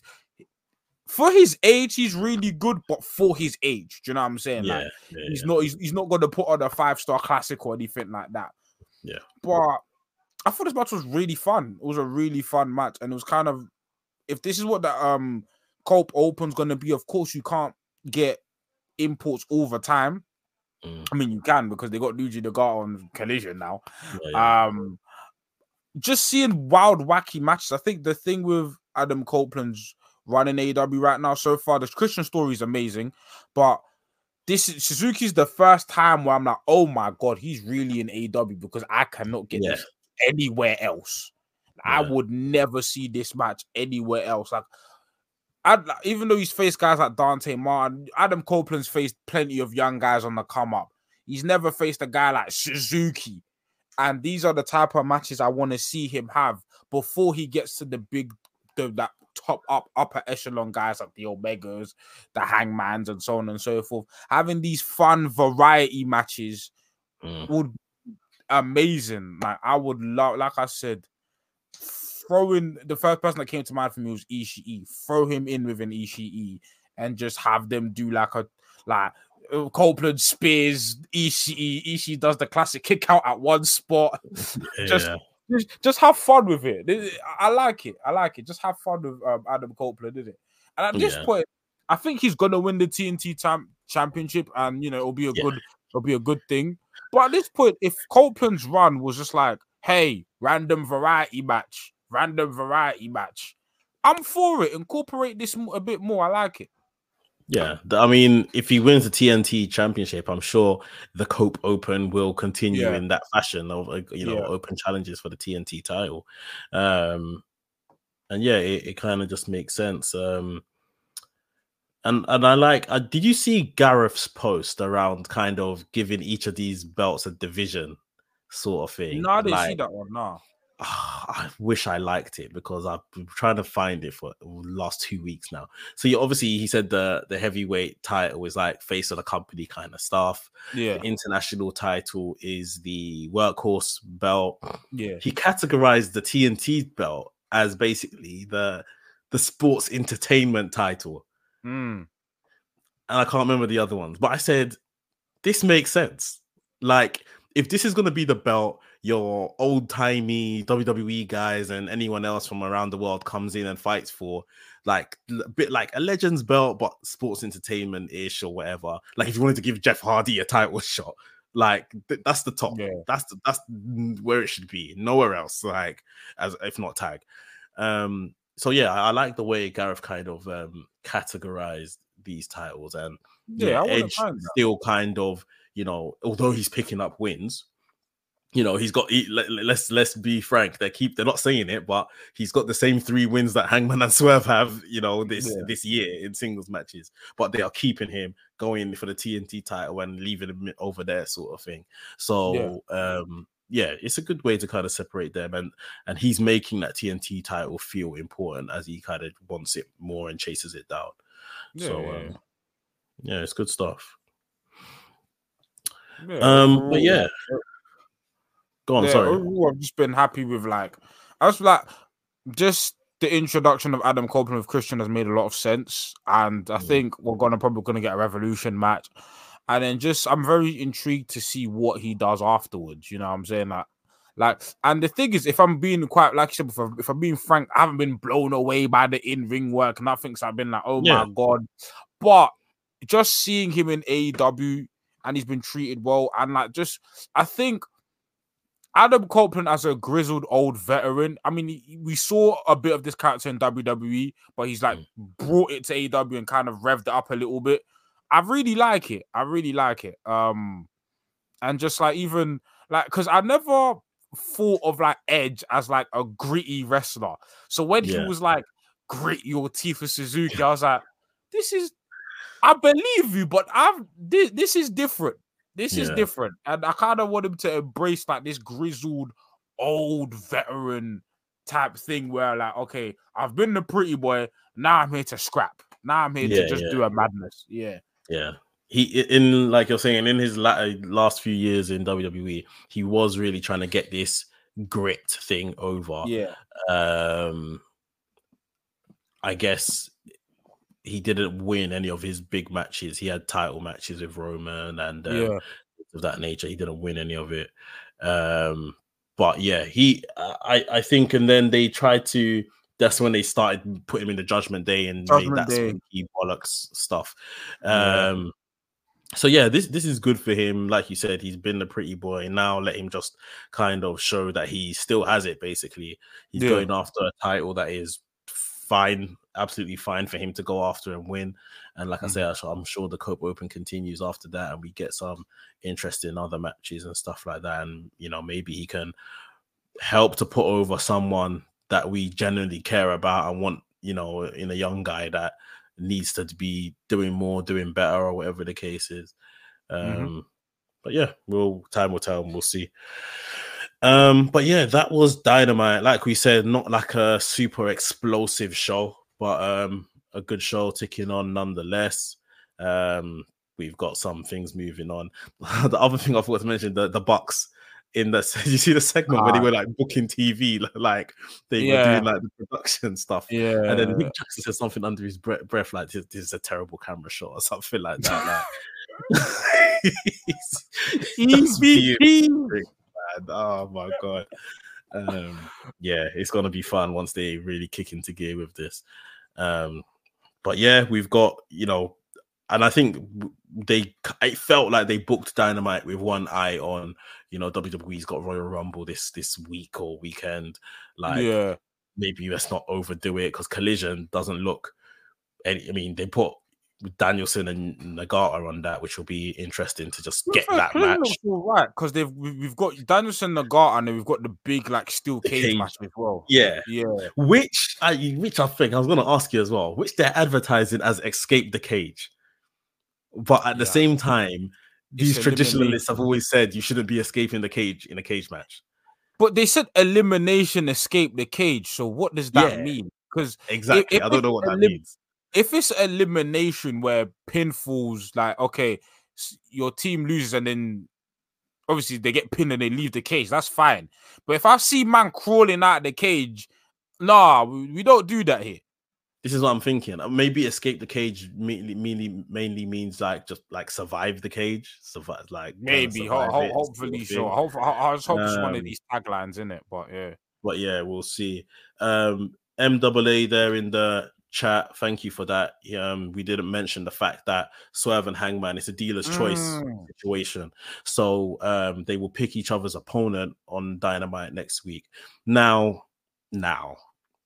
for his age, he's really good, but for his age, do you know what I'm saying? Yeah, like yeah he's yeah. not. He's, he's not going to put on a five star classic or anything like that. Yeah, but. I thought this match was really fun. It was a really fun match, and it was kind of, if this is what the um Cope Open's gonna be, of course you can't get imports all the time. Mm. I mean, you can because they got Yuji Nagata on Collision now. Yeah, yeah. Um, just seeing wild, wacky matches. I think the thing with Adam Copeland's running A E W right now so far, the Christian story is amazing, but this is Suzuki's the first time where I'm like, oh my god, he's really in A E W because I cannot get yeah. this anywhere else. Yeah. I would never see this match anywhere else. Like, I'd, even though he's faced guys like Dante Martin, Adam Copeland's faced plenty of young guys on the come up. He's never faced a guy like Suzuki. And these are the type of matches I want to see him have before he gets to the big, the that top up upper echelon guys like the Omegas, the Hangmans, and so on and so forth. Having these fun variety matches mm. would be amazing. Like I would love, like I said, throwing the first person that came to mind for me was Ishii. Throw him in with an Ishii and just have them do like a like Copeland spears Ishii. Ishii does the classic kick out at one spot. Yeah. just, just just have fun with it. I like it. I like it. Just have fun with um, Adam Copeland, isn't it? And at this yeah. point, I think he's gonna win the T N T tam- championship, and you know it'll be a yeah. good, it'll be a good thing. But at this point, if Copeland's run was just like, hey, random variety match, random variety match, I'm for it. Incorporate this a bit more. I like it. Yeah, I mean, if he wins the T N T championship, I'm sure the Cope Open will continue yeah. in that fashion of, you know, yeah. open challenges for the T N T title. Um, and yeah, it, it kind of just makes sense. Um, and and I like, uh, did you see Gareth's post around kind of giving each of these belts a division sort of thing? No, I didn't like, see that one, no. I wish I liked it because I've been trying to find it for the last two weeks now. So you, obviously he said the, the heavyweight title is like face of the company kind of stuff. Yeah. The international title is the workhorse belt. Yeah. He categorized the T N T belt as basically the the sports entertainment title. Mm. And I can't remember the other ones, but I said, this makes sense. Like, if this is going to be the belt, your old-timey W W E guys and anyone else from around the world comes in and fights for, like a bit like a Legends belt, but sports entertainment-ish or whatever. Like if you wanted to give Jeff Hardy a title shot, like th- that's the top. Yeah. That's the, that's where it should be. Nowhere else, like as if not tag. Um, so yeah, I, I like the way Gareth kind of um, categorized these titles, and yeah, yeah, Edge still kind of, you know, although he's picking up wins, you know, he's got, he, let, let's let's be frank, they keep, they're not saying it, but he's got the same three wins that Hangman and Swerve have, you know, this yeah. this year in singles matches, but they are keeping him going for the T N T title and leaving him over there sort of thing. So, yeah. um, yeah, it's a good way to kind of separate them, and and he's making that T N T title feel important as he kind of wants it more and chases it down. Yeah, so, um, yeah. yeah, it's good stuff. Yeah, um, but yeah. Go on, yeah, sorry. Overall, I've just been happy with, like, I was like, just the introduction of Adam Copeland with Christian has made a lot of sense, and I mm. think we're gonna probably gonna get a Revolution match, and then just I'm very intrigued to see what he does afterwards. You know what I'm saying? Like, Like, and the thing is, if I'm being quite, like you said before, if I'm being frank, I haven't been blown away by the in-ring work. Nothing. So I've been like, oh Yeah. my God. But just seeing him in A E W and he's been treated well. And like, just, I think Adam Copeland as a grizzled old veteran, I mean, he, we saw a bit of this character in W W E, but he's like brought it to A E W and kind of revved it up a little bit. I really like it. I really like it. Um, and just like, even like, because I never thought of like Edge as like a gritty wrestler. So when Yeah. he was like grit your teeth for Suzuki, I was like, this is, I believe you, but I've this, this is different. This is Yeah. different. And I kind of want him to embrace like this grizzled old veteran type thing where like, okay, I've been the pretty boy, now I'm here to scrap. Now I'm here Yeah, to just yeah. do a madness. Yeah. Yeah. He in like you're saying in his latter, last few years in W W E, he was really trying to get this grit thing over. Yeah. Um, I guess he didn't win any of his big matches. He had title matches with Roman and um, Yeah. of that nature. He didn't win any of it. Um, but yeah, he I I think, and then they tried to. That's when they started putting him in the Judgment Day and Judgment made that Day. swanky bollocks stuff. Yeah. Um, so yeah, this this is good for him. Like you said, he's been the pretty boy. Now let him just kind of show that he still has it. Basically, he's Yeah. going after a title that is fine, absolutely fine for him to go after and win. And like Mm. I say, I'm sure the Cope Open continues after that, and we get some interesting other matches and stuff like that. And you know, maybe he can help to put over someone that we genuinely care about and want, you know, in a young guy that needs to be doing more, doing better, or whatever the case is. Um, Mm-hmm. But yeah, we'll time will tell and we'll see. Um, but yeah, that was Dynamite. Like we said, not like a super explosive show, but um, a good show ticking on nonetheless. Um, we've got some things moving on. The other thing I forgot to mention, the the Bucks. In the, you see the segment Ah. where they were like booking T V, like they Yeah. were doing like the production stuff. Yeah. And then Nick Jackson said something under his breath, breath like this, this is a terrible camera shot or something like that. Like, E V P. oh my god. Um, yeah, it's gonna be fun once they really kick into gear with this. Um, but yeah, we've got, you know, and I think they, it felt like they booked Dynamite with one eye on, you know, W W E's got Royal Rumble this this week or weekend. Like, Yeah. maybe let's not overdo it because Collision doesn't look any. I mean, they put Danielson and Nagata on that, which will be interesting to just get that match. Right, because they've we've got Danielson, Nagata, and then we've got the big like steel cage, cage. match as well. Yeah, yeah. Which I, which I think I was going to ask you as well. Which they're advertising as Escape the Cage. But at the Yeah. same time, these It's traditionalists have always said you shouldn't be escaping the cage in a cage match. But they said elimination, escape the cage. So what does that Yeah. mean? Because Exactly, I don't know what that elim- means. If it's elimination where pinfalls, like, okay, s- your team loses and then obviously they get pinned and they leave the cage, that's fine. But if I see man crawling out of the cage, nah, we, we don't do that here. This is what I'm thinking. Maybe escape the cage mainly, mainly, mainly means like just like survive the cage, survive like Maybe, ho- survive ho- it, hopefully, sort of sure. thing. Hope, I, I just hope it's one of Um, these taglines in it. But yeah, But yeah, we'll see. Um, M A A there in the chat. Thank you for that. Um, we didn't mention the fact that Swerve and Hangman is a dealer's choice Mm. situation. So um, they will pick each other's opponent on Dynamite next week. Now, now,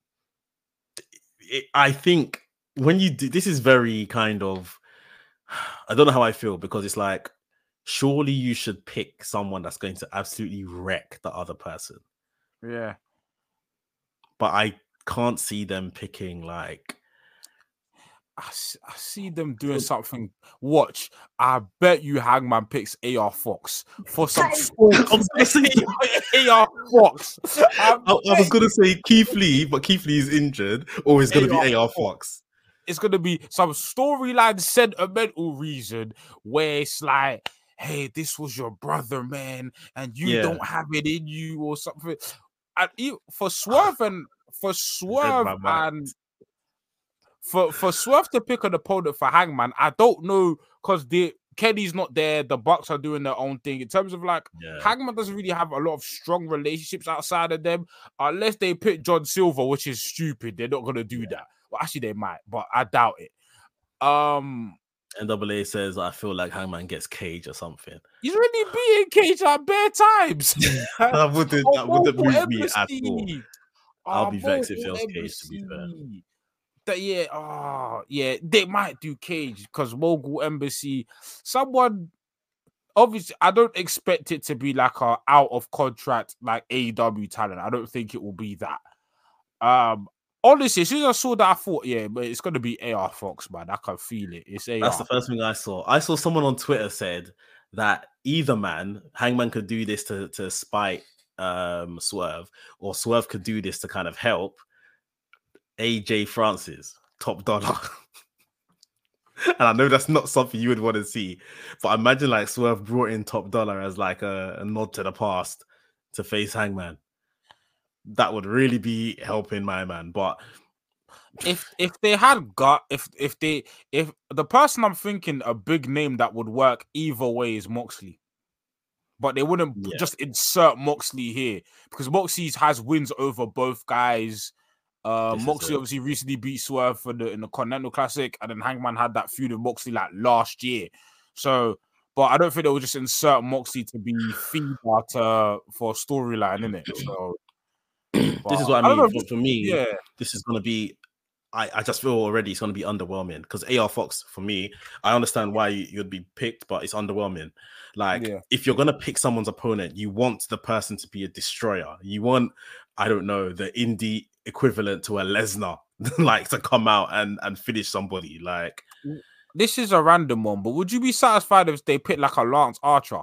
it, I think when you do this is very kind of, I don't know how I feel because it's like, surely you should pick someone that's going to absolutely wreck the other person. yeah. But I can't see them picking like. I, s- I see them doing something. Watch, I bet you Hangman picks A R Fox for some. I was gonna say, A R Fox. I, I, I was gonna say Keith Lee, but Keith Lee is injured, or it's gonna be A R Fox. It's gonna be some storyline sentimental reason where it's like, hey, this was your brother, man, and you Yeah. don't have it in you or something. And you, for Swerve and for Swerve my mind. and for for Swerve to pick an opponent for Hangman, I don't know because they Kenny's not there. The Bucks are doing their own thing. In terms of like, Yeah. Hangman doesn't really have a lot of strong relationships outside of them, unless they pick John Silver, which is stupid. They're not gonna do that. Well, actually, they might, but I doubt it. Um, N double A says I feel like Hangman gets Cage or something. He's already beaten Cage at bare times. that wouldn't, Oh, that wouldn't move Mogul me at all. Embassy. I'll Oh, be vexed if it Mogul was Cage, to be fair. Embassy. That, yeah, oh, yeah, they might do Cage because Mogul Embassy, someone, obviously, I don't expect it to be like a out of contract, like A E W talent. I don't think it will be that. Um, honestly, as soon as I saw that, I thought, yeah, but it's going to be A R Fox, man. I can feel it. It's A R. That's the first thing I saw. I saw someone on Twitter said that either man, Hangman could do this to, to spite um, Swerve, or Swerve could do this to kind of help A J Francis, Top Dollar. And I know that's not something you would want to see, but imagine like Swerve brought in Top Dollar as like a, a nod to the past to face Hangman. That would really be helping my man. But if if they had got if if they if the person I'm thinking a big name that would work either way is Moxley. But they wouldn't yeah. just insert Moxley here because Moxley has wins over both guys. Uh, Moxley obviously recently beat Swerve for the in the Continental Classic, and then Hangman had that feud with Moxley like last year. So, but I don't think they would just insert Moxley to be feeder to for storyline, innit? So, but, this is what I mean. I know, for, for me, yeah. this is going to be. I, I just feel already it's going to be underwhelming because A R Fox, for me, I understand why you'd be picked, but it's underwhelming. Like, yeah. if you're going to pick someone's opponent, you want the person to be a destroyer. You want, I don't know, the indie equivalent to a Lesnar, like, to come out and, and finish somebody. Like, this is a random one, but would you be satisfied if they pick like a Lance Archer?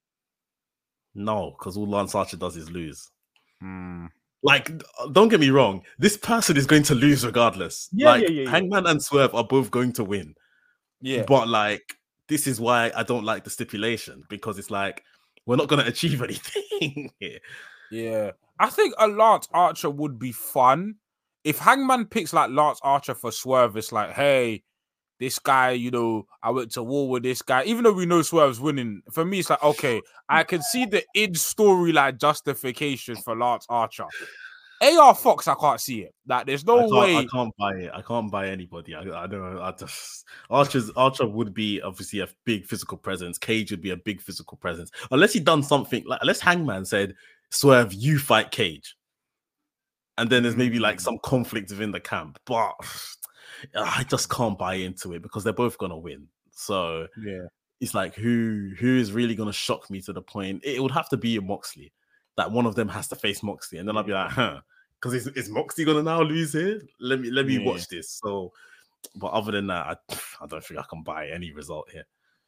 No, because all Lance Archer does is lose. Hmm. Like, don't get me wrong, this person is going to lose regardless. Yeah, like, yeah, yeah, yeah. Hangman and Swerve are both going to win. Yeah. But, like, this is why I don't like the stipulation, because it's like, we're not going to achieve anything here. Yeah. I think a Lance Archer would be fun. If Hangman picks, like, Lance Archer for Swerve, it's like, hey, this guy, you know, I went to war with this guy. Even though we know Swerve's winning, for me, it's like, okay, I can see the in-story like justification for Lance Archer. A R Fox, I can't see it. Like, there's no I way. I can't buy it. I can't buy anybody. I, I don't know. I just, Archer's, Archer would be obviously a big physical presence. Cage would be a big physical presence. Unless he done something, like, unless Hangman said, Swerve, you fight Cage. And then there's maybe like some conflict within the camp. But I just can't buy into it because they're both gonna win. So yeah, it's like who who is really gonna shock me to the point? It would have to be a Moxley. That one of them has to face Moxley, and then I'll be like, huh, because is, is Moxley gonna now lose here? Let me let me yeah. watch this. So, but other than that, I, I don't think I can buy any result here.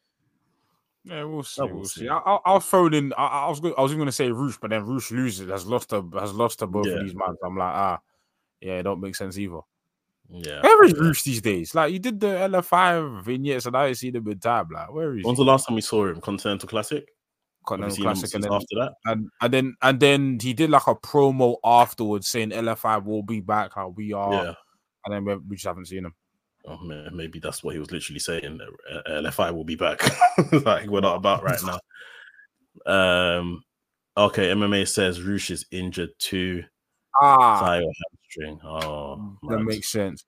Yeah, we'll see. We'll, we'll see. see. I, I, I'll throw in. I, I was I was even gonna say Roosh, but then Roosh loses. Has lost to has lost to both yeah. of these men. I'm like, ah, yeah, it don't make sense either. Yeah, where is yeah. Roosh these days? Like, you did the L F five vignettes, and I didn't see them in time. Like, where is? When's he? the last time we saw him? Continental Classic. Continental Classic, and then after that, and and then and then he did like a promo afterwards saying L F five will be back. How we are, yeah. And then we, we just haven't seen him. Oh man, maybe that's what he was literally saying. L F I will be back. Like, we're not about right now. Um, okay. M M A says Roosh is injured too. Ah, thigh or hamstring. Oh, that mad. makes sense.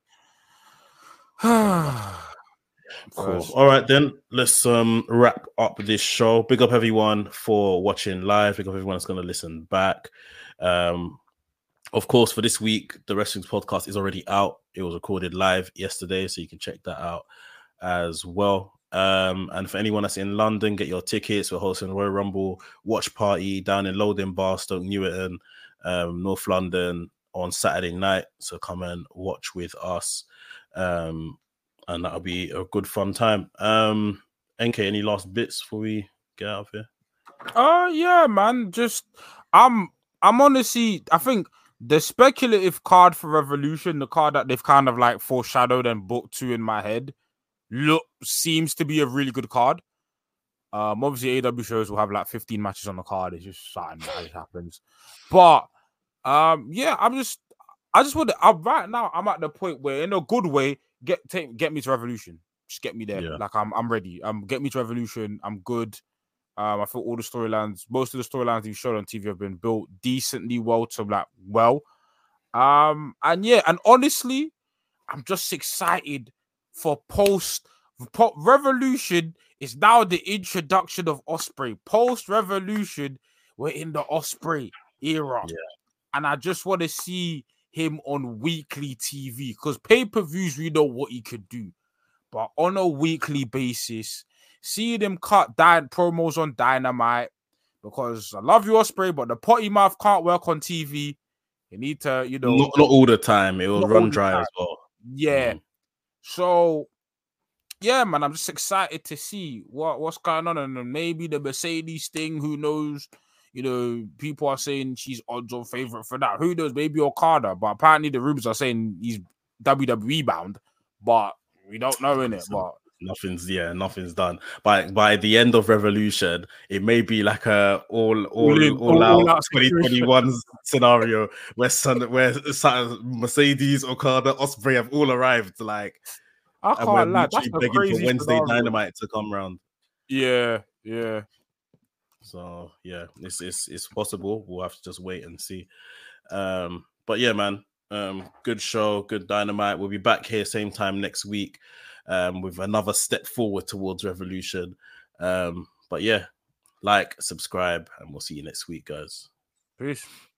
Cool. All right, then let's um wrap up this show. Big up everyone for watching live. Big up everyone that's going to listen back. Um, of course, for this week, the Wrestling Podcast is already out. It was recorded live yesterday, so you can check that out as well. Um, and for anyone that's in London, get your tickets. We're hosting a Royal Rumble watch party down in Loading Bar, Stoke Newington, um, North London on Saturday night. So come and watch with us. Um, and that'll be a good fun time. Um, N K, any last bits before we get out of here? Uh yeah, man. Just I'm I'm honestly, I think the speculative card for Revolution, the card that they've kind of like foreshadowed and booked to in my head, look seems to be a really good card. Um, obviously A E W shows will have like fifteen matches on the card. It's just something that just happens. But um, yeah, I'm just I just want to. I'm, right now, I'm at the point where, in a good way, get take, get me to Revolution. just get me there. Yeah. Like I'm I'm ready. Um, get me to Revolution. I'm good. Um, I feel all the storylines, most of the storylines you've shown on T V have been built decently well to like well. Um, and yeah, and honestly, I'm just excited for post po- Revolution is now the introduction of Ospreay. Post Revolution, we're in the Ospreay era, Yeah. and I just want to see him on weekly T V because pay-per-views we know what he could do, but on a weekly basis, seeing him cut down promos on Dynamite because I love you, Ospreay, but the potty mouth can't work on T V. You need to, you know, Not not all the time. It will not run all the dry time. as well. Yeah. Mm. So, yeah, man, I'm just excited to see what, what's going on. And then maybe the Mercedes thing, who knows? You know, people are saying she's odds on favorite for that. Who knows? Maybe Okada. But apparently the rumors are saying he's W W E bound. But we don't know, innit? But Nothing's yeah, nothing's done. By by the end of Revolution, it may be like a all all all, in, all, all out out twenty twenty-one scenario where Sun, where Mercedes, Okada, Ospreay have all arrived. Like, I and we're can't lie. That's literally a begging for crazy Wednesday scenario. Dynamite to come round. Yeah, yeah. So yeah, it's it's it's possible. We'll have to just wait and see. Um, but yeah, man. Um, good show, good Dynamite. We'll be back here same time next week, um, with another step forward towards Revolution. Um, but yeah, like, subscribe, and we'll see you next week, guys. Peace.